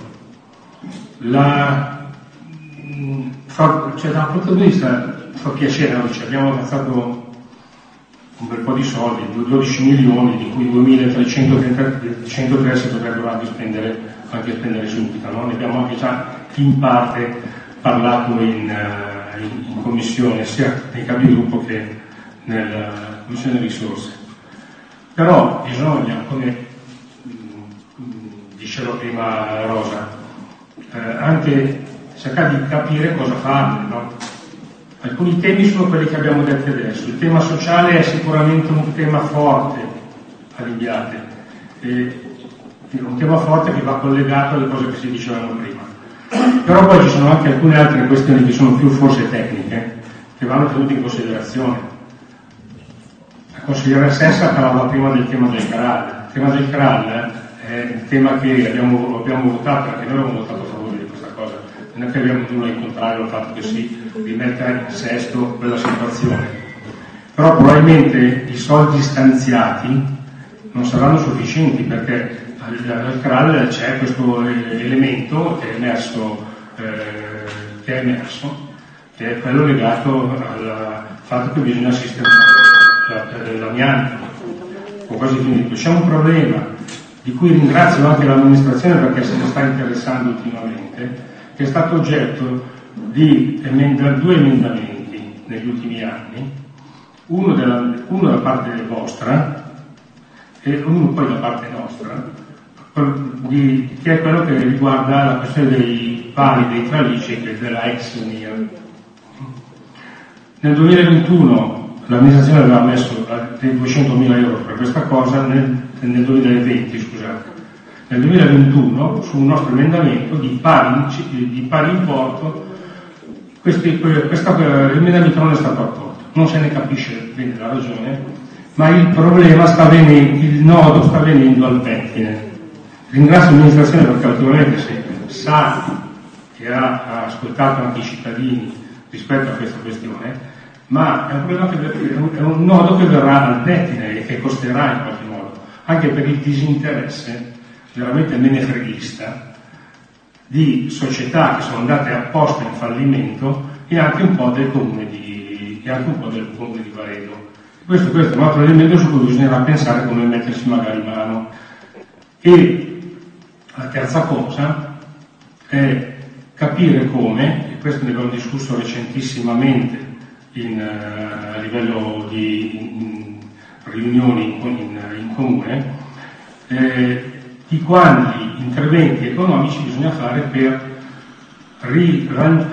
la, fa, cioè, da un punto di vista fa piacere, oggi abbiamo avanzato un bel po' di soldi, dodici milioni, di cui duemilatrecentotré si dovrebbero anche spendere, anche spendere subito, no? Ne abbiamo anche già in parte parlato in, in, in commissione, sia nei capigruppo che nella commissione risorse. Però bisogna, come diceva prima Rosa, eh, anche cercare di capire cosa fare, no? Alcuni temi sono quelli che abbiamo detto adesso. Il tema sociale è sicuramente un tema forte all'Imbiate, e un tema forte che va collegato alle cose che si dicevano prima. Però poi ci sono anche alcune altre questioni che sono più forse tecniche, che vanno tenute in considerazione. La consigliera Sessa parlava prima del tema del C R A L. Il tema del C R A L è il tema che abbiamo, abbiamo votato, perché noi abbiamo votato a favore di questa cosa. Non è che abbiamo nulla in contrario al fatto che si rimetta in sesto quella situazione. Però probabilmente i soldi stanziati non saranno sufficienti, perché al C R A L c'è questo elemento che è emerso, eh, che è emerso, che è quello legato al fatto che bisogna sistemare l'amianto o cose di C'è un problema di cui ringrazio anche l'amministrazione perché se ne sta interessando ultimamente, che è stato oggetto di emenda, due emendamenti negli ultimi anni, uno, della, uno da parte vostra e uno poi da parte nostra, di, che è quello che riguarda la questione dei pali, dei tralicci e della ex U N I R. Nel duemilaventuno l'amministrazione aveva messo duecentomila euro per questa cosa, nel, nel duemilaventi scusate. Nel duemilaventuno, su un nostro emendamento di pari, di pari importo, questi, questo emendamento non è stato accolto. Non se ne capisce bene la ragione, ma il problema sta venendo, il nodo sta venendo al pettine. Ringrazio l'amministrazione perché ultimamente si sa che ha, ha ascoltato anche i cittadini rispetto a questa questione, ma è un problema che è un nodo che verrà al pettine e che costerà in qualche modo, anche per il disinteresse veramente menefreghista di società che sono andate apposta in fallimento e anche un po' del comune di, e anche un po' del comune di Varedo. Questo, questo è un altro elemento su cui bisognerà pensare come mettersi magari mano. E la terza cosa è capire come, e questo ne abbiamo discusso recentissimamente in, uh, a livello di in, in riunioni in, in, in comune, eh, di quali interventi economici bisogna fare per ri,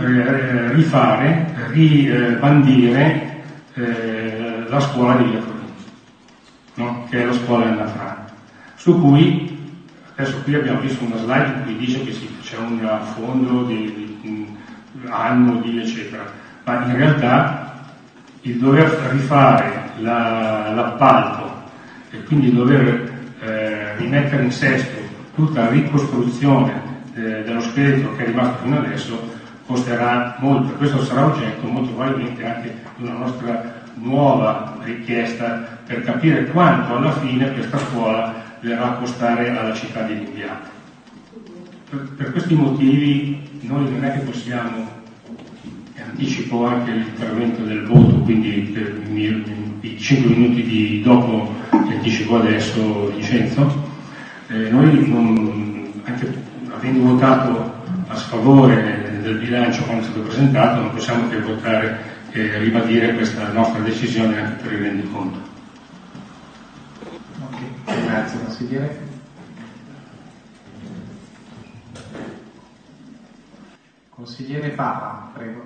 rifare, ribandire eh, la scuola di Via Torino, no? Che è la scuola Anna Frank, su cui adesso qui abbiamo visto una slide in cui dice che sì, c'è un fondo di, di, anno di eccetera, ma in realtà il dover rifare la, l'appalto e quindi dover eh, rimettere in sesto tutta la ricostruzione eh, dello scheletro che è rimasto fino adesso costerà molto. Questo sarà oggetto molto probabilmente anche di una nostra nuova richiesta per capire quanto alla fine questa scuola verrà a costare alla città di Limbiate. Per, per questi motivi noi non è che possiamo, e anticipo anche l'intervento del voto, quindi per i cinque minuti di dopo che anticipo adesso Vincenzo, eh, noi non, anche avendo votato a sfavore del bilancio quando è stato presentato, non possiamo che votare e ribadire questa nostra decisione anche per il rendiconto. Grazie consigliere. Consigliere Papa, prego.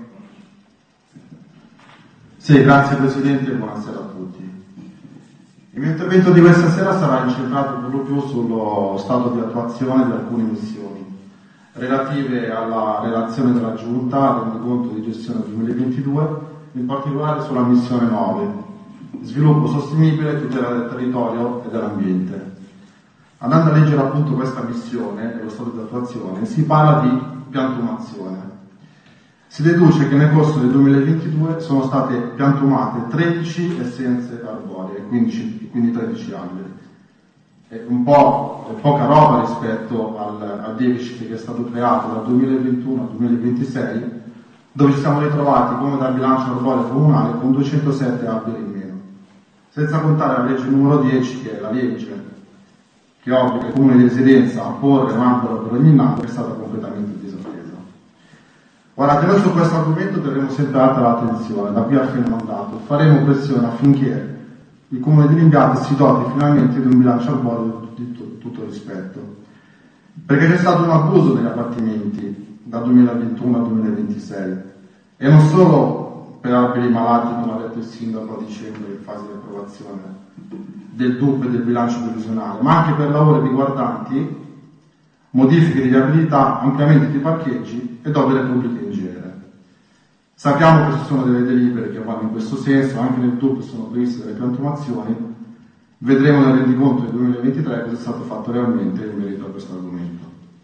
Sì, grazie Presidente e buonasera a tutti. Il mio intervento di questa sera sarà incentrato proprio sullo stato di attuazione di alcune missioni. relative alla relazione della Giunta, rendiconto di gestione duemilaventidue, in particolare sulla missione nove, sviluppo sostenibile, tutela del territorio e dell'ambiente. Andando a leggere appunto questa missione e lo stato di attuazione, si parla di piantumazione. Si deduce che nel corso del duemilaventidue sono state piantumate tredici essenze arboree, quindi, quindi tredici alberi. È un po' è poca roba rispetto al, al deficit che è stato creato dal duemilaventuno al duemilaventisei, dove ci siamo ritrovati come dal bilancio arboreo comunale con duecentosette alberi in meno. Senza contare la legge numero dieci, che è la legge che obbliga il comune di residenza a porre un albero per ogni anno, che è stata completamente disattesa. Guardate, noi su questo argomento terremo sempre alta l'attenzione, da qui a fine mandato. Faremo pressione affinché il comune di Limbiate si doti finalmente di un bilancio arboreo di tutto, tutto rispetto. Perché c'è stato un abuso degli abbattimenti dal duemilaventuno al duemilaventisei, e non solo per alberi malati, come ha detto il sindaco a dicembre in fase di approvazione del D U P e del bilancio previsionale, ma anche per lavori riguardanti modifiche di viabilità, ampliamenti di parcheggi ed opere pubbliche in genere. Sappiamo che ci sono delle delibere che vanno in questo senso, anche nel D U P sono previste delle piantumazioni. Vedremo nel rendiconto del duemilaventitré cosa è stato fatto realmente in merito a questo argomento.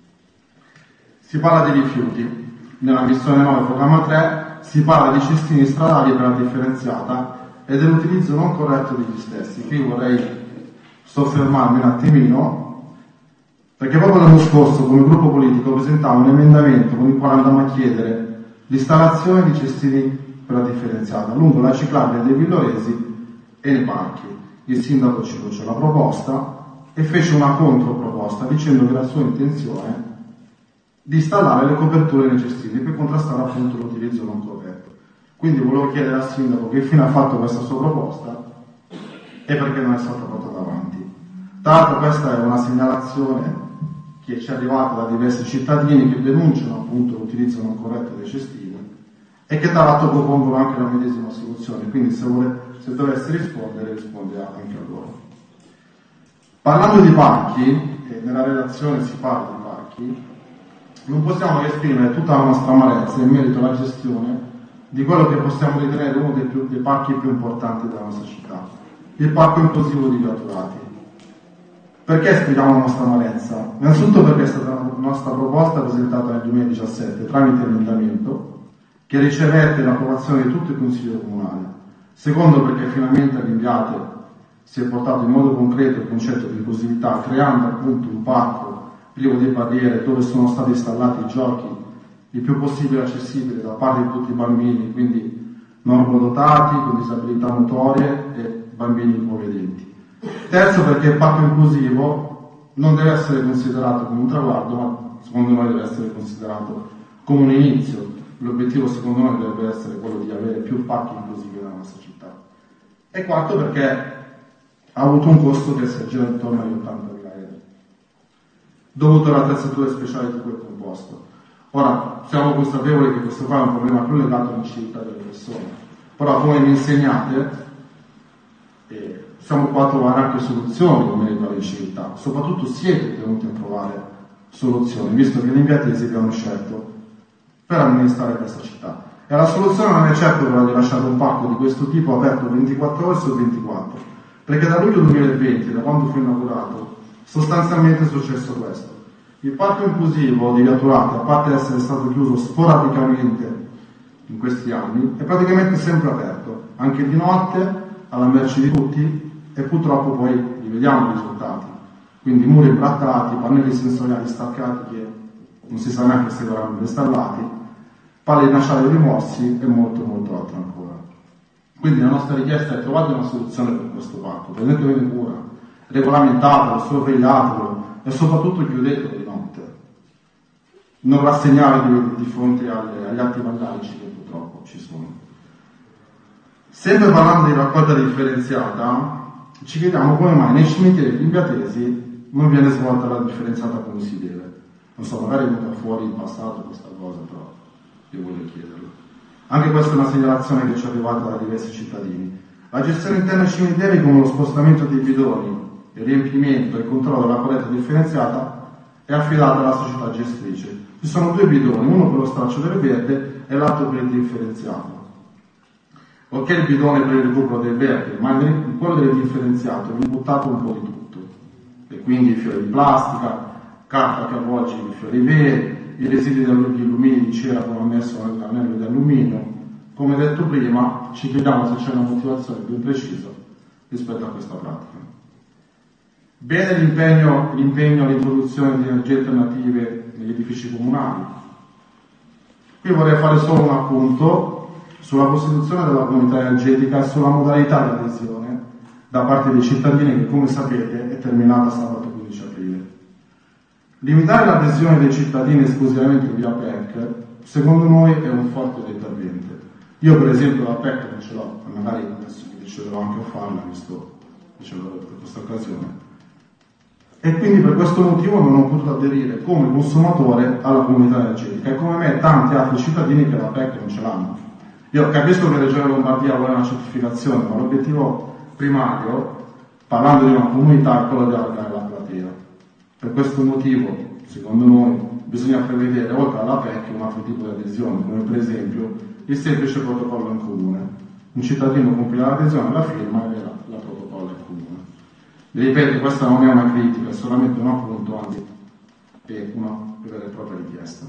Si parla di rifiuti. Nella missione nove, programma tre, si parla di cestini stradali per la differenziata e dell'utilizzo non corretto degli stessi. Qui vorrei soffermarmi un attimino, perché proprio l'anno scorso come gruppo politico presentavo un emendamento con il quale andavamo a chiedere l'installazione di cestini per la differenziata lungo la ciclabile dei Villoresi e nei parchi. Il sindaco ci bocciò la proposta e fece una controproposta dicendo che la sua intenzione di installare le coperture nei cestini per contrastare appunto l'utilizzo non corretto. Quindi volevo chiedere al sindaco che fine ha fatto questa sua proposta e perché non è stata portata avanti. Tra l'altro questa è una segnalazione che ci è arrivata da diversi cittadini che denunciano appunto l'utilizzo non corretto dei cestini e che tra l'altro propongono anche la medesima soluzione, quindi se, vuole, se dovesse rispondere risponde anche a loro. Parlando di parchi, e nella relazione si parla di parchi, non possiamo che esprimere tutta la nostra amarezza in merito alla gestione di quello che possiamo ritenere uno dei, più, dei parchi più importanti della nostra città, il parco inclusivo di Viaturati. Perché esprimiamo la nostra amarezza? Innanzitutto perché è stata una nostra proposta presentata nel duemiladiciassette tramite emendamento che ricevette l'approvazione di tutto il Consiglio Comunale. Secondo, perché finalmente a Limbiate si è portato in modo concreto il concetto di inclusività, creando appunto un parco privo di barriere dove sono stati installati giochi il più possibile accessibili da parte di tutti i bambini, quindi normodotati, con disabilità motorie e bambini ipovedenti. Terzo, perché il parco inclusivo non deve essere considerato come un traguardo, ma secondo noi deve essere considerato come un inizio. L'obiettivo secondo noi dovrebbe essere quello di avere più parchi inclusivi nella nostra città. E quarto, perché ha avuto un costo che si aggira intorno agli ottantamila euro, dovuto alle attrezzature speciali di cui è composto. Ora, siamo consapevoli che questo qua è un problema più legato all'inciviltà delle persone, però come mi insegnate, eh, siamo qua a trovare anche soluzioni in merito all'inciviltà, soprattutto siete tenuti a trovare soluzioni, visto che gli impiatesi vi hanno scelto per amministrare questa città. E la soluzione non è certo quella di lasciare un parco di questo tipo aperto ventiquattro ore su ventiquattro, perché da luglio duemilaventi, da quando fu inaugurato, sostanzialmente è successo questo. Il parco inclusivo di Viaturati, a parte essere stato chiuso sporadicamente in questi anni, è praticamente sempre aperto, anche di notte, alla merce di tutti, e purtroppo poi li vediamo i risultati. Quindi muri imbrattati, pannelli sensoriali staccati che non si sa neanche se verranno installati, palle in acciaio rimossi e molto molto altro ancora. Quindi la nostra richiesta è trovate una soluzione per questo parco, prendetevene cura, regolamentatelo, sorvegliatelo e soprattutto chiudetelo di notte. Non rassegnare di, di fronte alle, agli atti vandalici che purtroppo ci sono. Sempre parlando di raccolta differenziata, ci chiediamo come mai nei cimiteri limbiatesi non viene svolta la differenziata come si deve. Non so, magari è venuta fuori in passato questa cosa, però io voglio chiederlo. Anche questa è una segnalazione che ci è arrivata da diversi cittadini. La gestione interna ai cimiteri, come lo spostamento dei bidoni, il riempimento e il controllo della corretta differenziata, è affidata alla società gestrice. Ci sono due bidoni, uno per lo straccio del verde e l'altro per il differenziato. Ok, il bidone per il recupero del verde, ma in quello del differenziato vi buttato un po' di tutto, e quindi fiori di plastica, carta che avvolge i fiori veri, i residui di alluminio di cera come ammesso nell'anello di alluminio. Come detto prima, ci chiediamo se c'è una motivazione più precisa rispetto a questa pratica. Bene l'impegno, l'impegno all'introduzione di energie alternative negli edifici comunali. Qui vorrei fare solo un appunto sulla costituzione della comunità energetica e sulla modalità di adesione da parte dei cittadini che, come sapete, è terminata sabato quindici aprile. Limitare l'adesione dei cittadini esclusivamente via P E C, secondo noi, è un forte deterrente. Io per esempio la P E C non ce l'ho, magari adesso mi deciderò anche a farla, visto che ce l'ho per questa occasione. E quindi per questo motivo non ho potuto aderire come consumatore alla comunità energetica e come me tanti altri cittadini che la P E C non ce l'hanno. Io capisco che la Regione Lombardia vuole una certificazione, ma l'obiettivo primario, parlando di una comunità, è quello di allargare la platea. Per questo motivo, secondo noi, bisogna prevedere, oltre alla P E C, un altro tipo di adesione, come per esempio il semplice protocollo in comune. Un cittadino compie l'adesione, la firma e la, la protocollo in comune. Vi ripeto, questa non è una critica, è solamente un appunto, anzi è una vera e propria richiesta.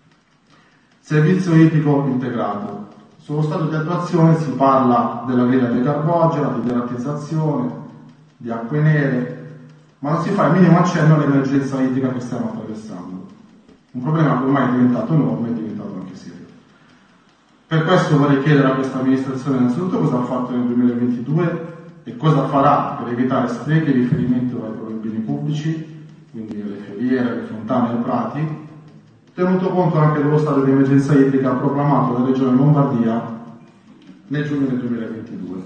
Servizio idrico integrato. Sullo stato di attuazione si parla della griglia decarbogena, di deratizzazione, di acque nere, ma non si fa il minimo accenno all'emergenza idrica che stiamo attraversando. Un problema che ormai è diventato enorme e è diventato anche serio. Per questo vorrei chiedere a questa amministrazione innanzitutto cosa ha fatto nel duemilaventidue e cosa farà per evitare sprechi e riferimento ai beni pubblici, quindi alle fioriere, alle fontane e ai prati, tenuto conto anche dello stato di emergenza idrica proclamato dalla Regione Lombardia nel giugno del duemilaventidue.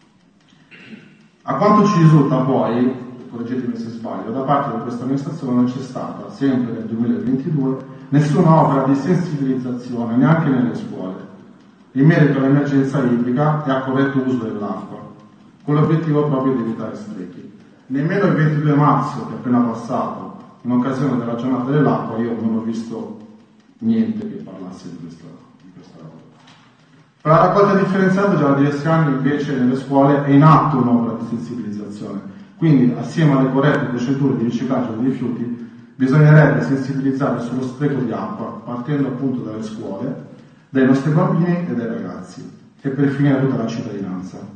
A quanto ci risulta poi, correggetemi se sbaglio, da parte di questa amministrazione non c'è stata, sempre nel duemilaventidue, nessuna opera di sensibilizzazione, neanche nelle scuole, in merito all'emergenza idrica e al corretto uso dell'acqua, con l'obiettivo proprio di evitare sprechi. Nemmeno il ventidue marzo, che è appena passato, in occasione della giornata dell'acqua, io non ho visto niente che parlasse di questa, di questa roba. Per la raccolta differenziata già da diversi anni invece nelle scuole è in atto un'opera di sensibilizzazione, quindi assieme alle corrette procedure di riciclaggio dei rifiuti bisognerebbe sensibilizzare sullo spreco di acqua, partendo appunto dalle scuole, dai nostri bambini e dai ragazzi, e per finire tutta la cittadinanza.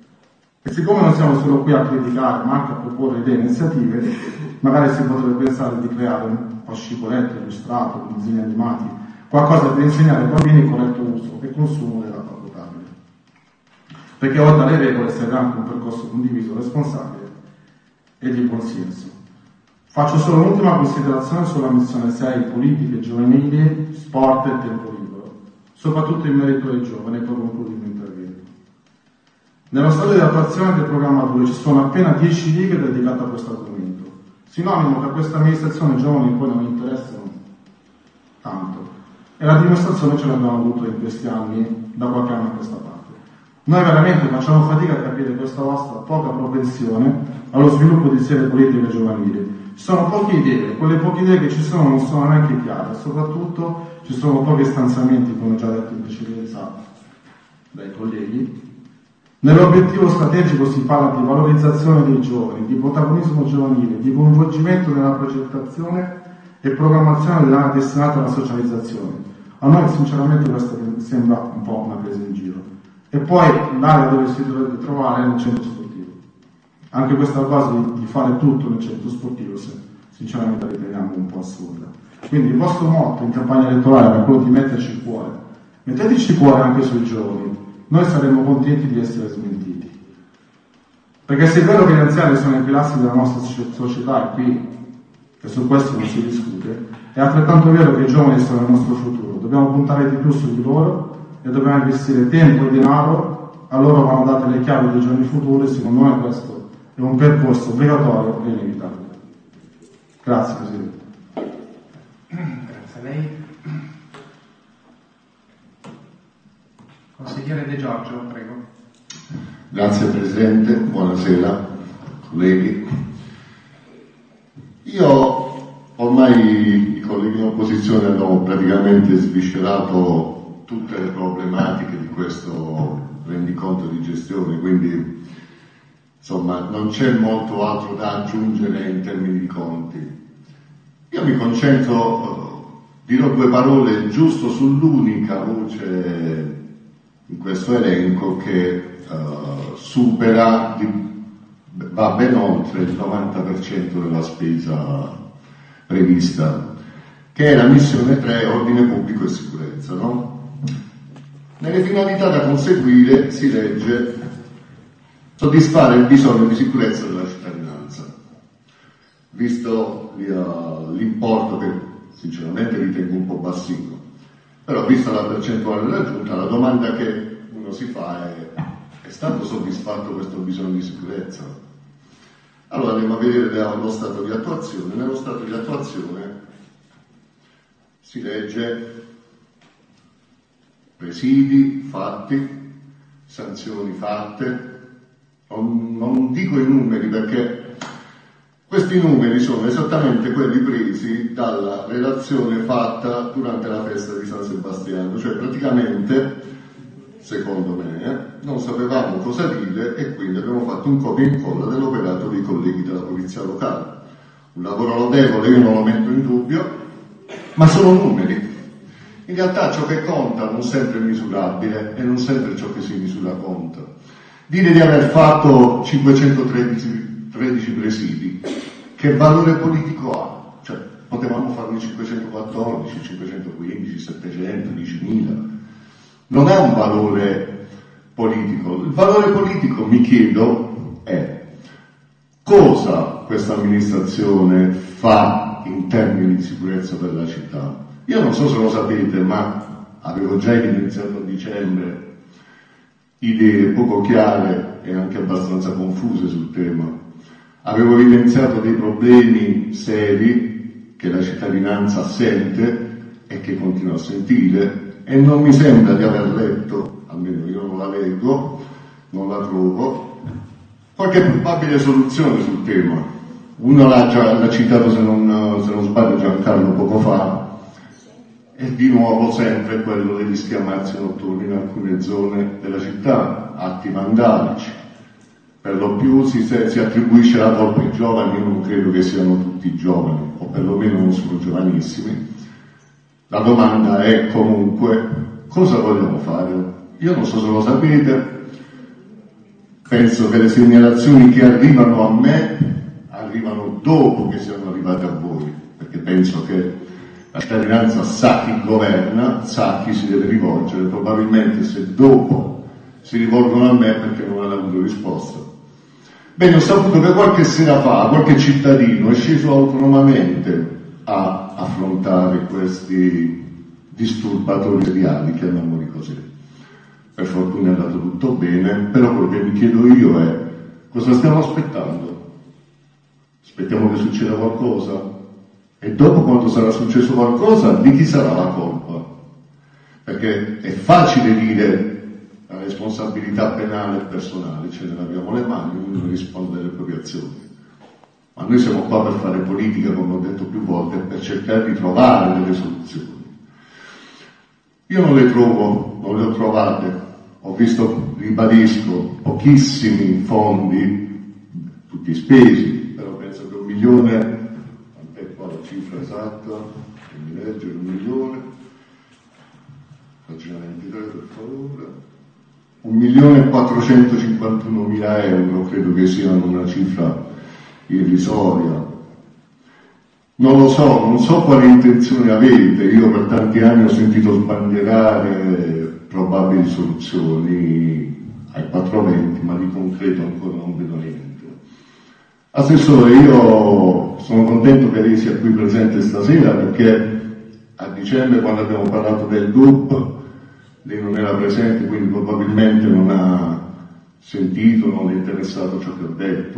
E siccome non siamo solo qui a criticare, ma anche a proporre idee e iniziative, magari si potrebbe pensare di creare un fascicoletto illustrato con disegni animati, qualcosa per insegnare ai bambini il corretto uso e consumo dell'acqua potabile. Perché oltre alle regole serve anche un percorso condiviso, responsabile e di buon senso. Faccio solo un'ultima considerazione sulla missione sei, politiche giovanili, sport e tempo libero, soprattutto in merito ai giovani, e poi concludo il mio intervento. Nello stato di attuazione del programma due ci sono appena dieci righe dedicate a questo argomento, sinonimo che a questa amministrazione i giovani poi non interessano tanto, e la dimostrazione ce l'abbiamo avuto in questi anni, da qualche anno a questa parte. Noi veramente facciamo fatica a capire questa vostra poca propensione allo sviluppo di serie politiche giovanili. Ci sono poche idee, quelle poche idee che ci sono non sono neanche chiare, soprattutto ci sono pochi stanziamenti, come già detto in precedenza dai colleghi. Nell'obiettivo strategico si parla di valorizzazione dei giovani, di protagonismo giovanile, di coinvolgimento nella progettazione e programmazione dell'area destinata alla socializzazione. A noi sinceramente questo sembra un po' una presa in giro. E poi l'area dove si dovrebbe trovare è nel centro sportivo. Anche questa cosa di, di fare tutto nel centro sportivo, se, sinceramente riteniamo un po' assurda. Quindi il vostro motto in campagna elettorale era quello di metterci il cuore. Metteteci il cuore anche sui giovani. Noi saremmo contenti di essere smentiti. Perché se è vero che gli anziani sono i pilastri della nostra società, e qui e su questo non si discute, è altrettanto vero che i giovani sono il nostro futuro. Dobbiamo puntare di più su di loro e dobbiamo investire tempo e denaro, a loro vanno date le chiavi dei giorni futuri. Secondo me questo è un percorso obbligatorio e inevitabile. Grazie Presidente. Grazie a lei. Consigliere De Giorgio, prego. Grazie Presidente, buonasera colleghi. Io ormai ormai i colleghi in opposizione hanno praticamente sviscerato tutte le problematiche di questo rendiconto di gestione, quindi insomma non c'è molto altro da aggiungere in termini di conti. Io mi concentro, dirò due parole giusto sull'unica voce in questo elenco che uh, supera, di, va ben oltre il novanta per cento della spesa prevista, che è la missione tre, ordine pubblico e sicurezza, no? Nelle finalità da conseguire si legge soddisfare il bisogno di sicurezza della cittadinanza. Visto l'importo che sinceramente ritengo un po' bassino, però vista la percentuale raggiunta, la domanda che uno si fa è: è stato soddisfatto questo bisogno di sicurezza? Allora andiamo a vedere lo stato di attuazione. Nello stato di attuazione si legge presidi fatti, sanzioni fatte. Non, non dico i numeri perché questi numeri sono esattamente quelli presi dalla relazione fatta durante la festa di San Sebastiano, cioè praticamente, secondo me, eh, non sapevamo cosa dire e quindi abbiamo fatto un copia e incolla dell'operato dei colleghi della polizia locale. Un lavoro lodevole, io non lo metto in dubbio, ma sono numeri. In realtà ciò che conta non sempre è misurabile e non sempre ciò che si misura conta. Dire di aver fatto cinquecentotredici tredici presidi, che valore politico ha? Cioè, potevamo farne cinquecentoquattordici, cinquecentoquindici, settecento, diecimila. Non ha un valore politico. Il valore politico, mi chiedo, è cosa questa amministrazione fa in termini di sicurezza per la città. Io non so se lo sapete, ma avevo già evidenziato a dicembre idee poco chiare e anche abbastanza confuse sul tema. Avevo evidenziato dei problemi seri che la cittadinanza sente e che continua a sentire, e non mi sembra di aver letto, almeno io non la leggo, non la trovo, qualche probabile soluzione sul tema. Uno l'ha già l'ha citato, se non, se non sbaglio, Giancarlo poco fa, e di nuovo sempre quello degli schiamazzi notturni in alcune zone della città, atti vandalici. Per lo più si, si attribuisce la colpa ai giovani. Io non credo che siano tutti giovani, o perlomeno non sono giovanissimi. La domanda è comunque: cosa vogliamo fare? Io non so se lo sapete, penso che le segnalazioni che arrivano a me arrivano dopo che siano arrivate a voi, perché penso che la cittadinanza sa chi governa, sa chi si deve rivolgere. Probabilmente se dopo si rivolgono a me perché non hanno avuto risposta. Bene, ho saputo che qualche sera fa qualche cittadino è sceso autonomamente a affrontare questi disturbatori seriali, chiamiamoli così. Per fortuna è andato tutto bene, però quello che mi chiedo io è: cosa stiamo aspettando? Aspettiamo che succeda qualcosa? E dopo, quando sarà successo qualcosa, di chi sarà la colpa? Perché è facile dire la responsabilità penale e personale, ce ne laviamo le mani, ognuno risponde delle proprie azioni. Ma noi siamo qua per fare politica, come ho detto più volte, per cercare di trovare delle soluzioni. Io non le trovo, non le ho trovate. Ho visto, ribadisco, pochissimi fondi, tutti spesi, però penso che un milione... cifra esatta, che mi legge, un milione, pagina ventitré per favore, un milione e quattrocentocinquantunomila euro, credo che siano una cifra irrisoria. Non lo so, non so quali intenzioni avete. Io per tanti anni ho sentito sbandierare probabili soluzioni ai quattrocentoventi, ma di concreto ancora non vedo niente. Assessore, io sono contento che lei sia qui presente stasera, perché a dicembre, quando abbiamo parlato del D U P, lei non era presente, quindi probabilmente non ha sentito, non è interessato a ciò che ho detto.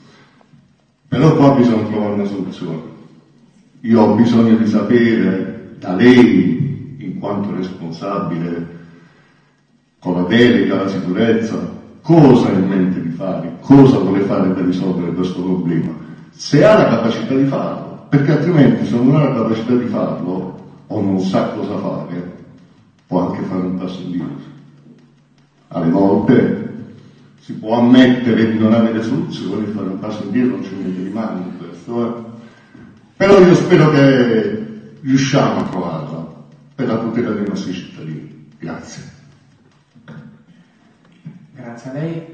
Però qua bisogna trovare una soluzione. Io ho bisogno di sapere da lei, in quanto responsabile con la delega alla sicurezza, cosa ha in mente di fare, cosa vuole fare per risolvere questo problema. Se ha la capacità di farlo, perché altrimenti se non ha la capacità di farlo o non sa cosa fare, può anche fare un passo indietro. Alle volte si può ammettere di non avere soluzioni e fare un passo indietro, non ci mette di mano in questo, eh. Però io spero che riusciamo a trovarla per la tutela dei nostri cittadini. Grazie. Grazie a lei.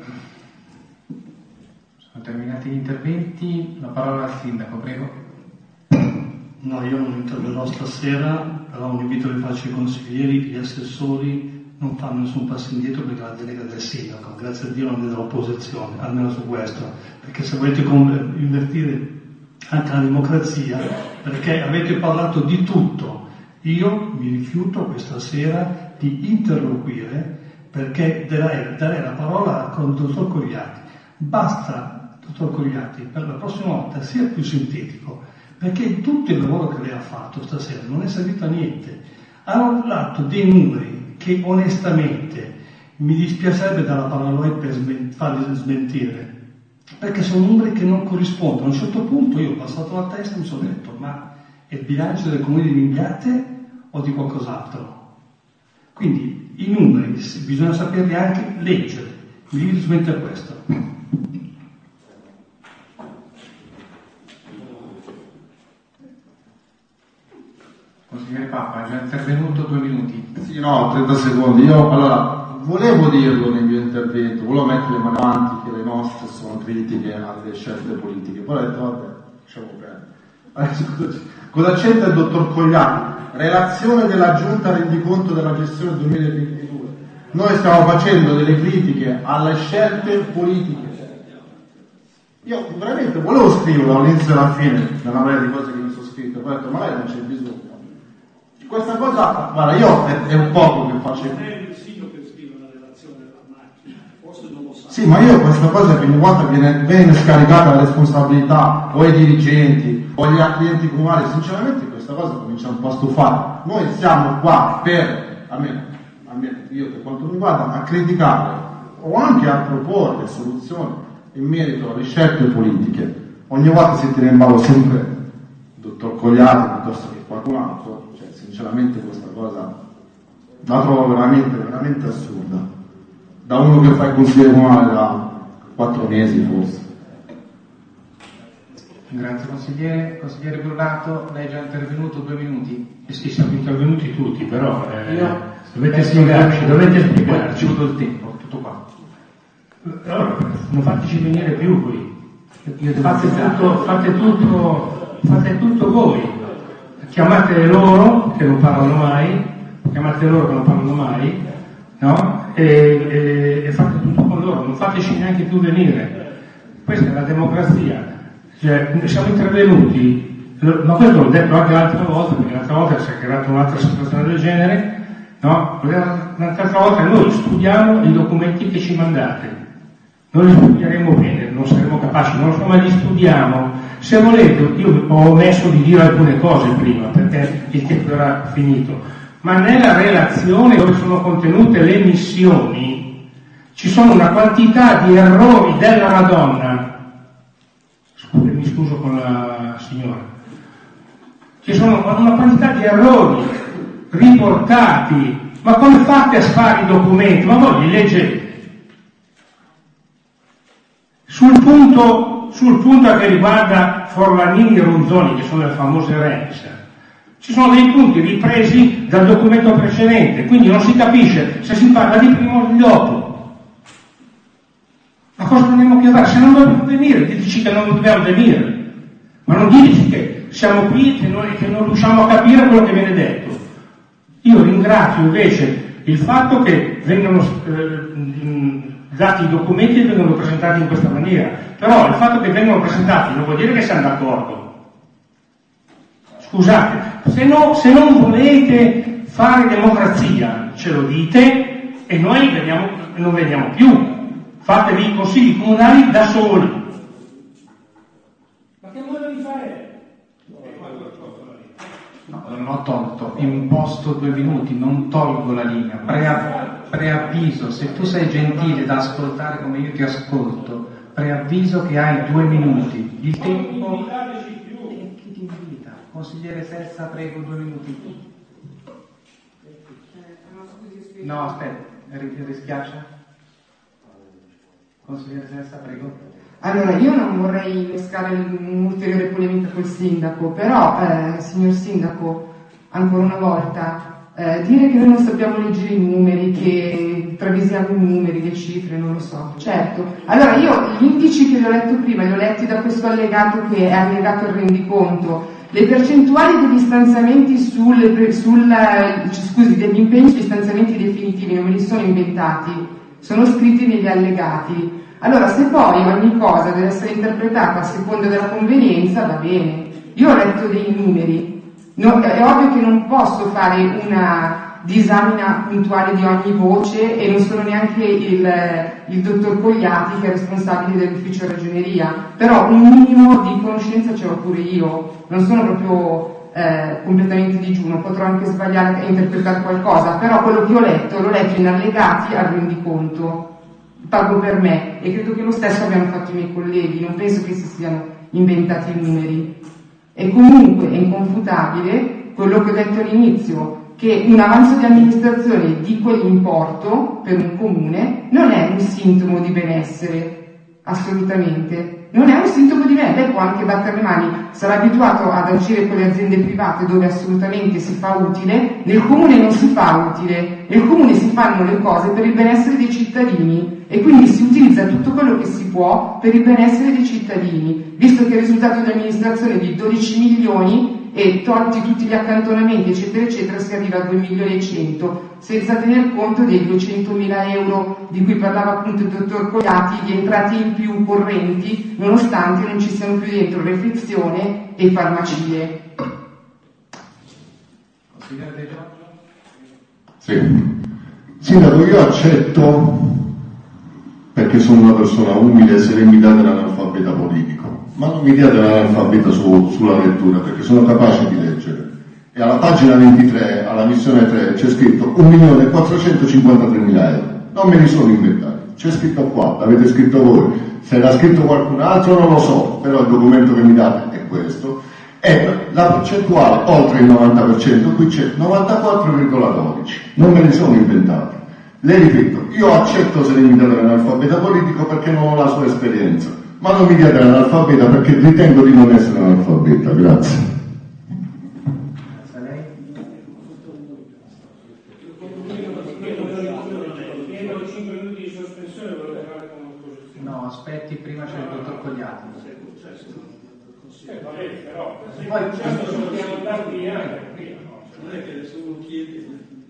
Sono terminati gli interventi. La parola al sindaco, prego. No, io non interverrò stasera, però un invito che faccio ai consiglieri, gli assessori non fanno nessun passo indietro perché la delega del sindaco, grazie a Dio non è dell'opposizione, almeno su questo, perché se volete invertire anche la democrazia, perché avete parlato di tutto, io mi rifiuto questa sera di interloquire perché darei, darei la parola al dottor Cogliatti. Basta, dottor Cogliatti, per la prossima volta sia più sintetico, perché tutto il lavoro che lei ha fatto stasera non è servito a niente. Ha parlato dei numeri che onestamente mi dispiacerebbe dare la parola a lei per smen- farli smentire, perché sono numeri che non corrispondono. A un certo punto io ho passato la testa e mi sono detto: ma è il bilancio del comune di Minghiate o di qualcos'altro? Quindi i numeri bisogna saperli anche leggere. Mi limito solamente a questo. Consigliere Papa, è già intervenuto due minuti. Sì, no, trenta secondi. Io allora volevo dirlo nel mio intervento, volevo mettere le mani avanti che le nostre sono critiche alle scelte politiche, poi ho detto vabbè, lasciamo perdere. Adesso, cosa c'entra il dottor Cogliatti? Relazione della Giunta rendiconto della gestione duemilaventidue. Noi stiamo facendo delle critiche alle scelte politiche. Io veramente volevo scriverlo all'inizio e alla fine, nella marea di cose che mi sono scritte, poi ho detto magari non c'è bisogno. Questa cosa, guarda, io è, è un poco che faccio. Sì, ma io questa cosa che ogni volta viene, viene scaricata la responsabilità o ai dirigenti o agli clienti comunali, sinceramente questa cosa comincia un po' a stufare. Noi siamo qua per, almeno, almeno io per quanto mi riguarda, a criticare o anche a proporre soluzioni in merito alle scelte politiche. Ogni volta si tira in ballo sempre il dottor Cogliatti piuttosto che qualcun altro. Sinceramente questa cosa la trovo veramente, veramente assurda. Da uno che fa il consigliere comunale da quattro mesi forse. Grazie consigliere. Consigliere Burlato, lei è già intervenuto due minuti. Eh sì, siamo intervenuti tutti, però eh, Io, dovete spiegarci, dovete spiegarci. Ho il tempo, tutto qua. Allora, non fateci venire più qui. Fate tutto, fate tutto, fate tutto voi. Chiamate loro che non parlano mai, chiamate loro che non parlano mai, no? E, e, e fate tutto con loro, non fateci neanche più venire. Questa è la democrazia. Cioè, siamo intervenuti, ma questo l'ho detto anche l'altra volta, perché l'altra volta si è creata un'altra situazione del genere, no? L'altra volta noi studiamo i documenti che ci mandate, noi li studieremo bene, non saremo capaci, non lo so, ma li studiamo. Se volete, io ho omesso di dire alcune cose prima perché il tempo era finito, ma nella relazione dove sono contenute le missioni ci sono una quantità di errori della Madonna. Scusi, mi scuso con la signora. Ci sono una quantità di errori riportati, ma come fate a sfare i documenti? Ma voi li leggete? Sul punto, sul punto che riguarda Forlanini e Ronzoni, che sono le famose Rex, ci sono dei punti ripresi dal documento precedente, quindi non si capisce se si parla di prima o di dopo. Ma cosa dobbiamo chiedere? Se non dobbiamo venire, diteci che non dobbiamo venire, ma non diteci che siamo qui e che, noi, che non riusciamo a capire quello che viene detto. Io ringrazio invece il fatto che vengano eh, dati i documenti e vengono presentati in questa maniera, però il fatto che vengano presentati non vuol dire che siamo d'accordo. Scusate, se, no, se non volete fare democrazia ce lo dite e noi veniamo, non veniamo più, fatevi i consigli comunali da soli. Ma che modo di fare? No, non ho tolto, imposto due minuti, non tolgo la linea. Pre- preavviso, se tu sei gentile da ascoltare come io ti ascolto, preavviso che hai due minuti. Il tempo... Che ti invito? Consigliere Sessa, prego, due minuti. No, aspetta, rischiaccia. Consigliere Sessa, prego. Allora, io non vorrei innescare un'ulteriore polemica col sindaco, però, eh, signor sindaco, ancora una volta, eh, dire che noi non sappiamo leggere i numeri, che travisiamo i numeri, le cifre, non lo so. Certo. Allora, io gli indici che vi ho letto prima, li ho letti da questo allegato che è allegato al rendiconto. Le percentuali degli stanziamenti sulle, sul, scusi, degli impegni sugli stanziamenti definitivi non me li sono inventati, sono scritti negli allegati. Allora, se poi ogni cosa deve essere interpretata a seconda della convenienza, va bene. Io ho letto dei numeri, no, è ovvio che non posso fare una disamina puntuale di ogni voce e non sono neanche il, il dottor Cogliati che è responsabile dell'ufficio ragioneria, però un minimo di conoscenza ce l'ho pure io, non sono proprio eh, completamente digiuno, potrò anche sbagliare e interpretare qualcosa, però quello che ho letto l'ho letto in allegati al rendiconto. Pago per me e credo che lo stesso abbiano fatto i miei colleghi, non penso che si siano inventati i numeri. E comunque è inconfutabile quello che ho detto all'inizio, che un avanzo di amministrazione di quell'importo per un comune non è un sintomo di benessere, assolutamente. Non è un sintomo di benessere, lei può anche battere le mani, sarà abituato ad agire con le aziende private dove assolutamente si fa utile, nel comune non si fa utile, nel comune si fanno le cose per il benessere dei cittadini e quindi si utilizza tutto quello che si può per il benessere dei cittadini, visto che il risultato di amministrazione è di dodici milioni e tolti tutti gli accantonamenti eccetera eccetera si arriva a due milioni e cento, senza tener conto dei duecentomila euro di cui parlava appunto il dottor Cogliati, di entrate in più correnti nonostante non ci siano più dentro refezione e farmacie. Sì. Sindaco, io accetto, perché sono una persona umile, se lei mi date l'analfabeta politico, ma non mi diate l'analfabeta su, sulla lettura, perché sono capace di leggere. E alla pagina ventitré, alla missione tre, c'è scritto un milione quattrocentocinquantatremila euro. Non me li sono inventati, c'è scritto qua, l'avete scritto voi. Se l'ha scritto qualcun altro non lo so, però il documento che mi date è questo. E la percentuale oltre il novanta per cento, qui c'è novantaquattro virgola dodici. Non me li sono inventati. Le ripeto, io accetto se lei mi date l'analfabeta politico perché non ho la sua esperienza, ma non mi diate l'analfabeta perché ritengo di non essere analfabeta. Grazie. No, aspetti, prima c'è il dottor Cogliati. Eh, va bene, però poi certo se dobbiamo andare via, non è che adesso uno chiede.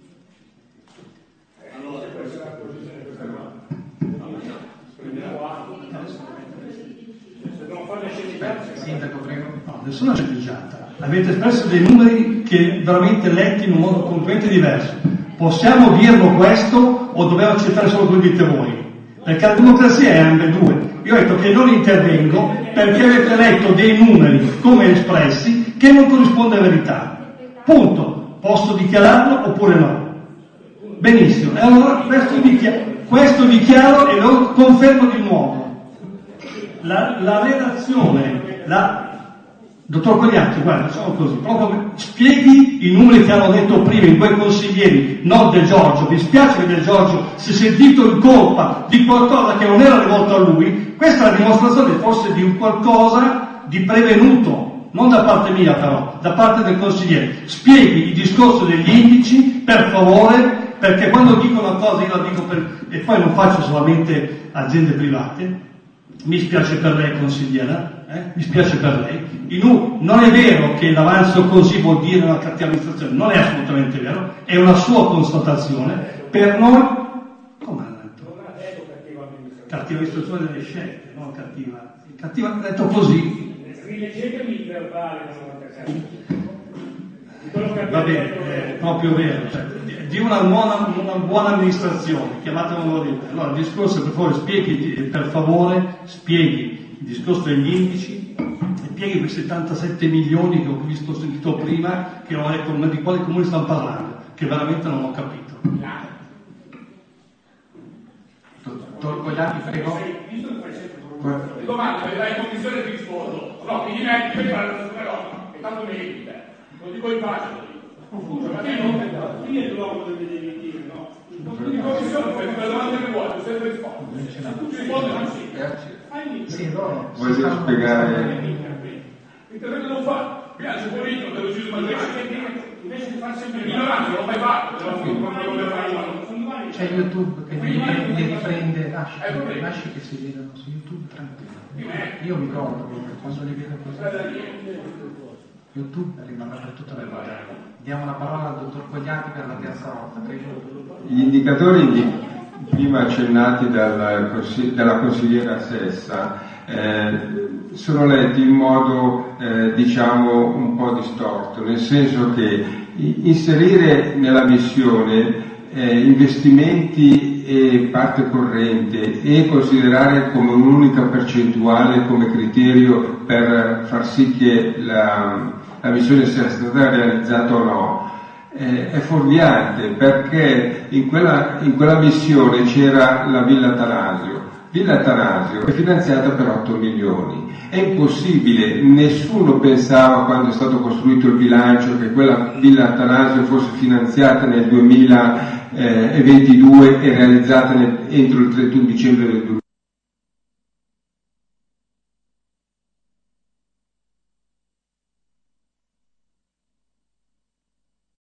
Allora, questa è la posizione questa qua. Prendiamo atto. Se non fa necessità. Sindaco, prego. No, nessuna sceneggiata. Avete espresso dei numeri che veramente letti in un modo completamente diverso. Possiamo dirlo questo o dobbiamo accettare solo quello che dite voi? Perché la democrazia è ambedue. Io ho detto che non intervengo perché avete letto dei numeri come espressi che non corrisponde alla verità. Punto. Posso dichiararlo oppure no? Benissimo. E allora questo dichiaro, questo dichiaro e lo confermo di nuovo. La, la relazione, la... Dottor Cogliatti, guarda, facciamo così, proprio spieghi i numeri che hanno detto prima i quei consiglieri, non De Giorgio. Mi spiace che De Giorgio si è sentito in colpa di qualcosa che non era rivolto a lui. Questa è la dimostrazione forse di un qualcosa di prevenuto, non da parte mia però, da parte del consigliere. Spieghi il discorso degli indici, per favore, perché quando dico una cosa io la dico per... e poi non faccio solamente aziende private. Mi spiace per lei, consigliera, eh? mi spiace per lei. In, non è vero che l'avanzo così vuol dire una cattiva amministrazione, non è assolutamente vero, è una sua constatazione. Per noi, come ha detto? Cattiva amministrazione delle scelte, non cattiva. Cattiva, ha detto così. Rileggetemi il verbale del Va bene, è proprio vero. Cioè, di una buona, una buona amministrazione, chiamatela come volete. Allora, il discorso, per favore, spieghi, per favore, spieghi il discorso degli indici e spieghi quei settantasette milioni che ho visto, sentito prima, che ho detto, ma di quali comuni stanno parlando, che veramente non ho capito. Dottor Cogliati, prego. Domanda, avrai condizione di rispondo. No, mi dimetti per fare una cosa. che tanto ne eviti te. Lo dico in faccia, lo dico. Scusa, ma te non chi è l'uomo del devi dire, no? In commissione fai una domanda che vuoi, tu sempre rispondi. Se tu ci rispondi non sì. Sì, loro. Vuoi spiegare? L'intervento non fa. Piace politico, te lo deciso ma invece di fare sempre il minoranza, non l'ho mai fatto. C'è YouTube che li riprende, li riprende lasci, lasci che si vedano su YouTube tranquillo. Io mi godo quando li vedo così. YouTube rimarrà per tutta la vita. Diamo la parola al dottor Cogliati per la terza volta, prego. Gli indicatori di, prima accennati dal, dalla consigliera Sessa eh, sono letti in modo eh, diciamo un po' distorto, nel senso che inserire nella missione eh, investimenti e parte corrente e considerare come un'unica percentuale come criterio per far sì che la, la missione sia stata realizzata o no eh, è fuorviante, perché in quella, in quella missione c'era la Villa Tanasio. Villa Tanasio è finanziata per otto milioni. È impossibile, nessuno pensava quando è stato costruito il bilancio che quella Villa Tanasio fosse finanziata nel duemilaventidue e realizzata nel, entro il trentuno dicembre del duemilaventi.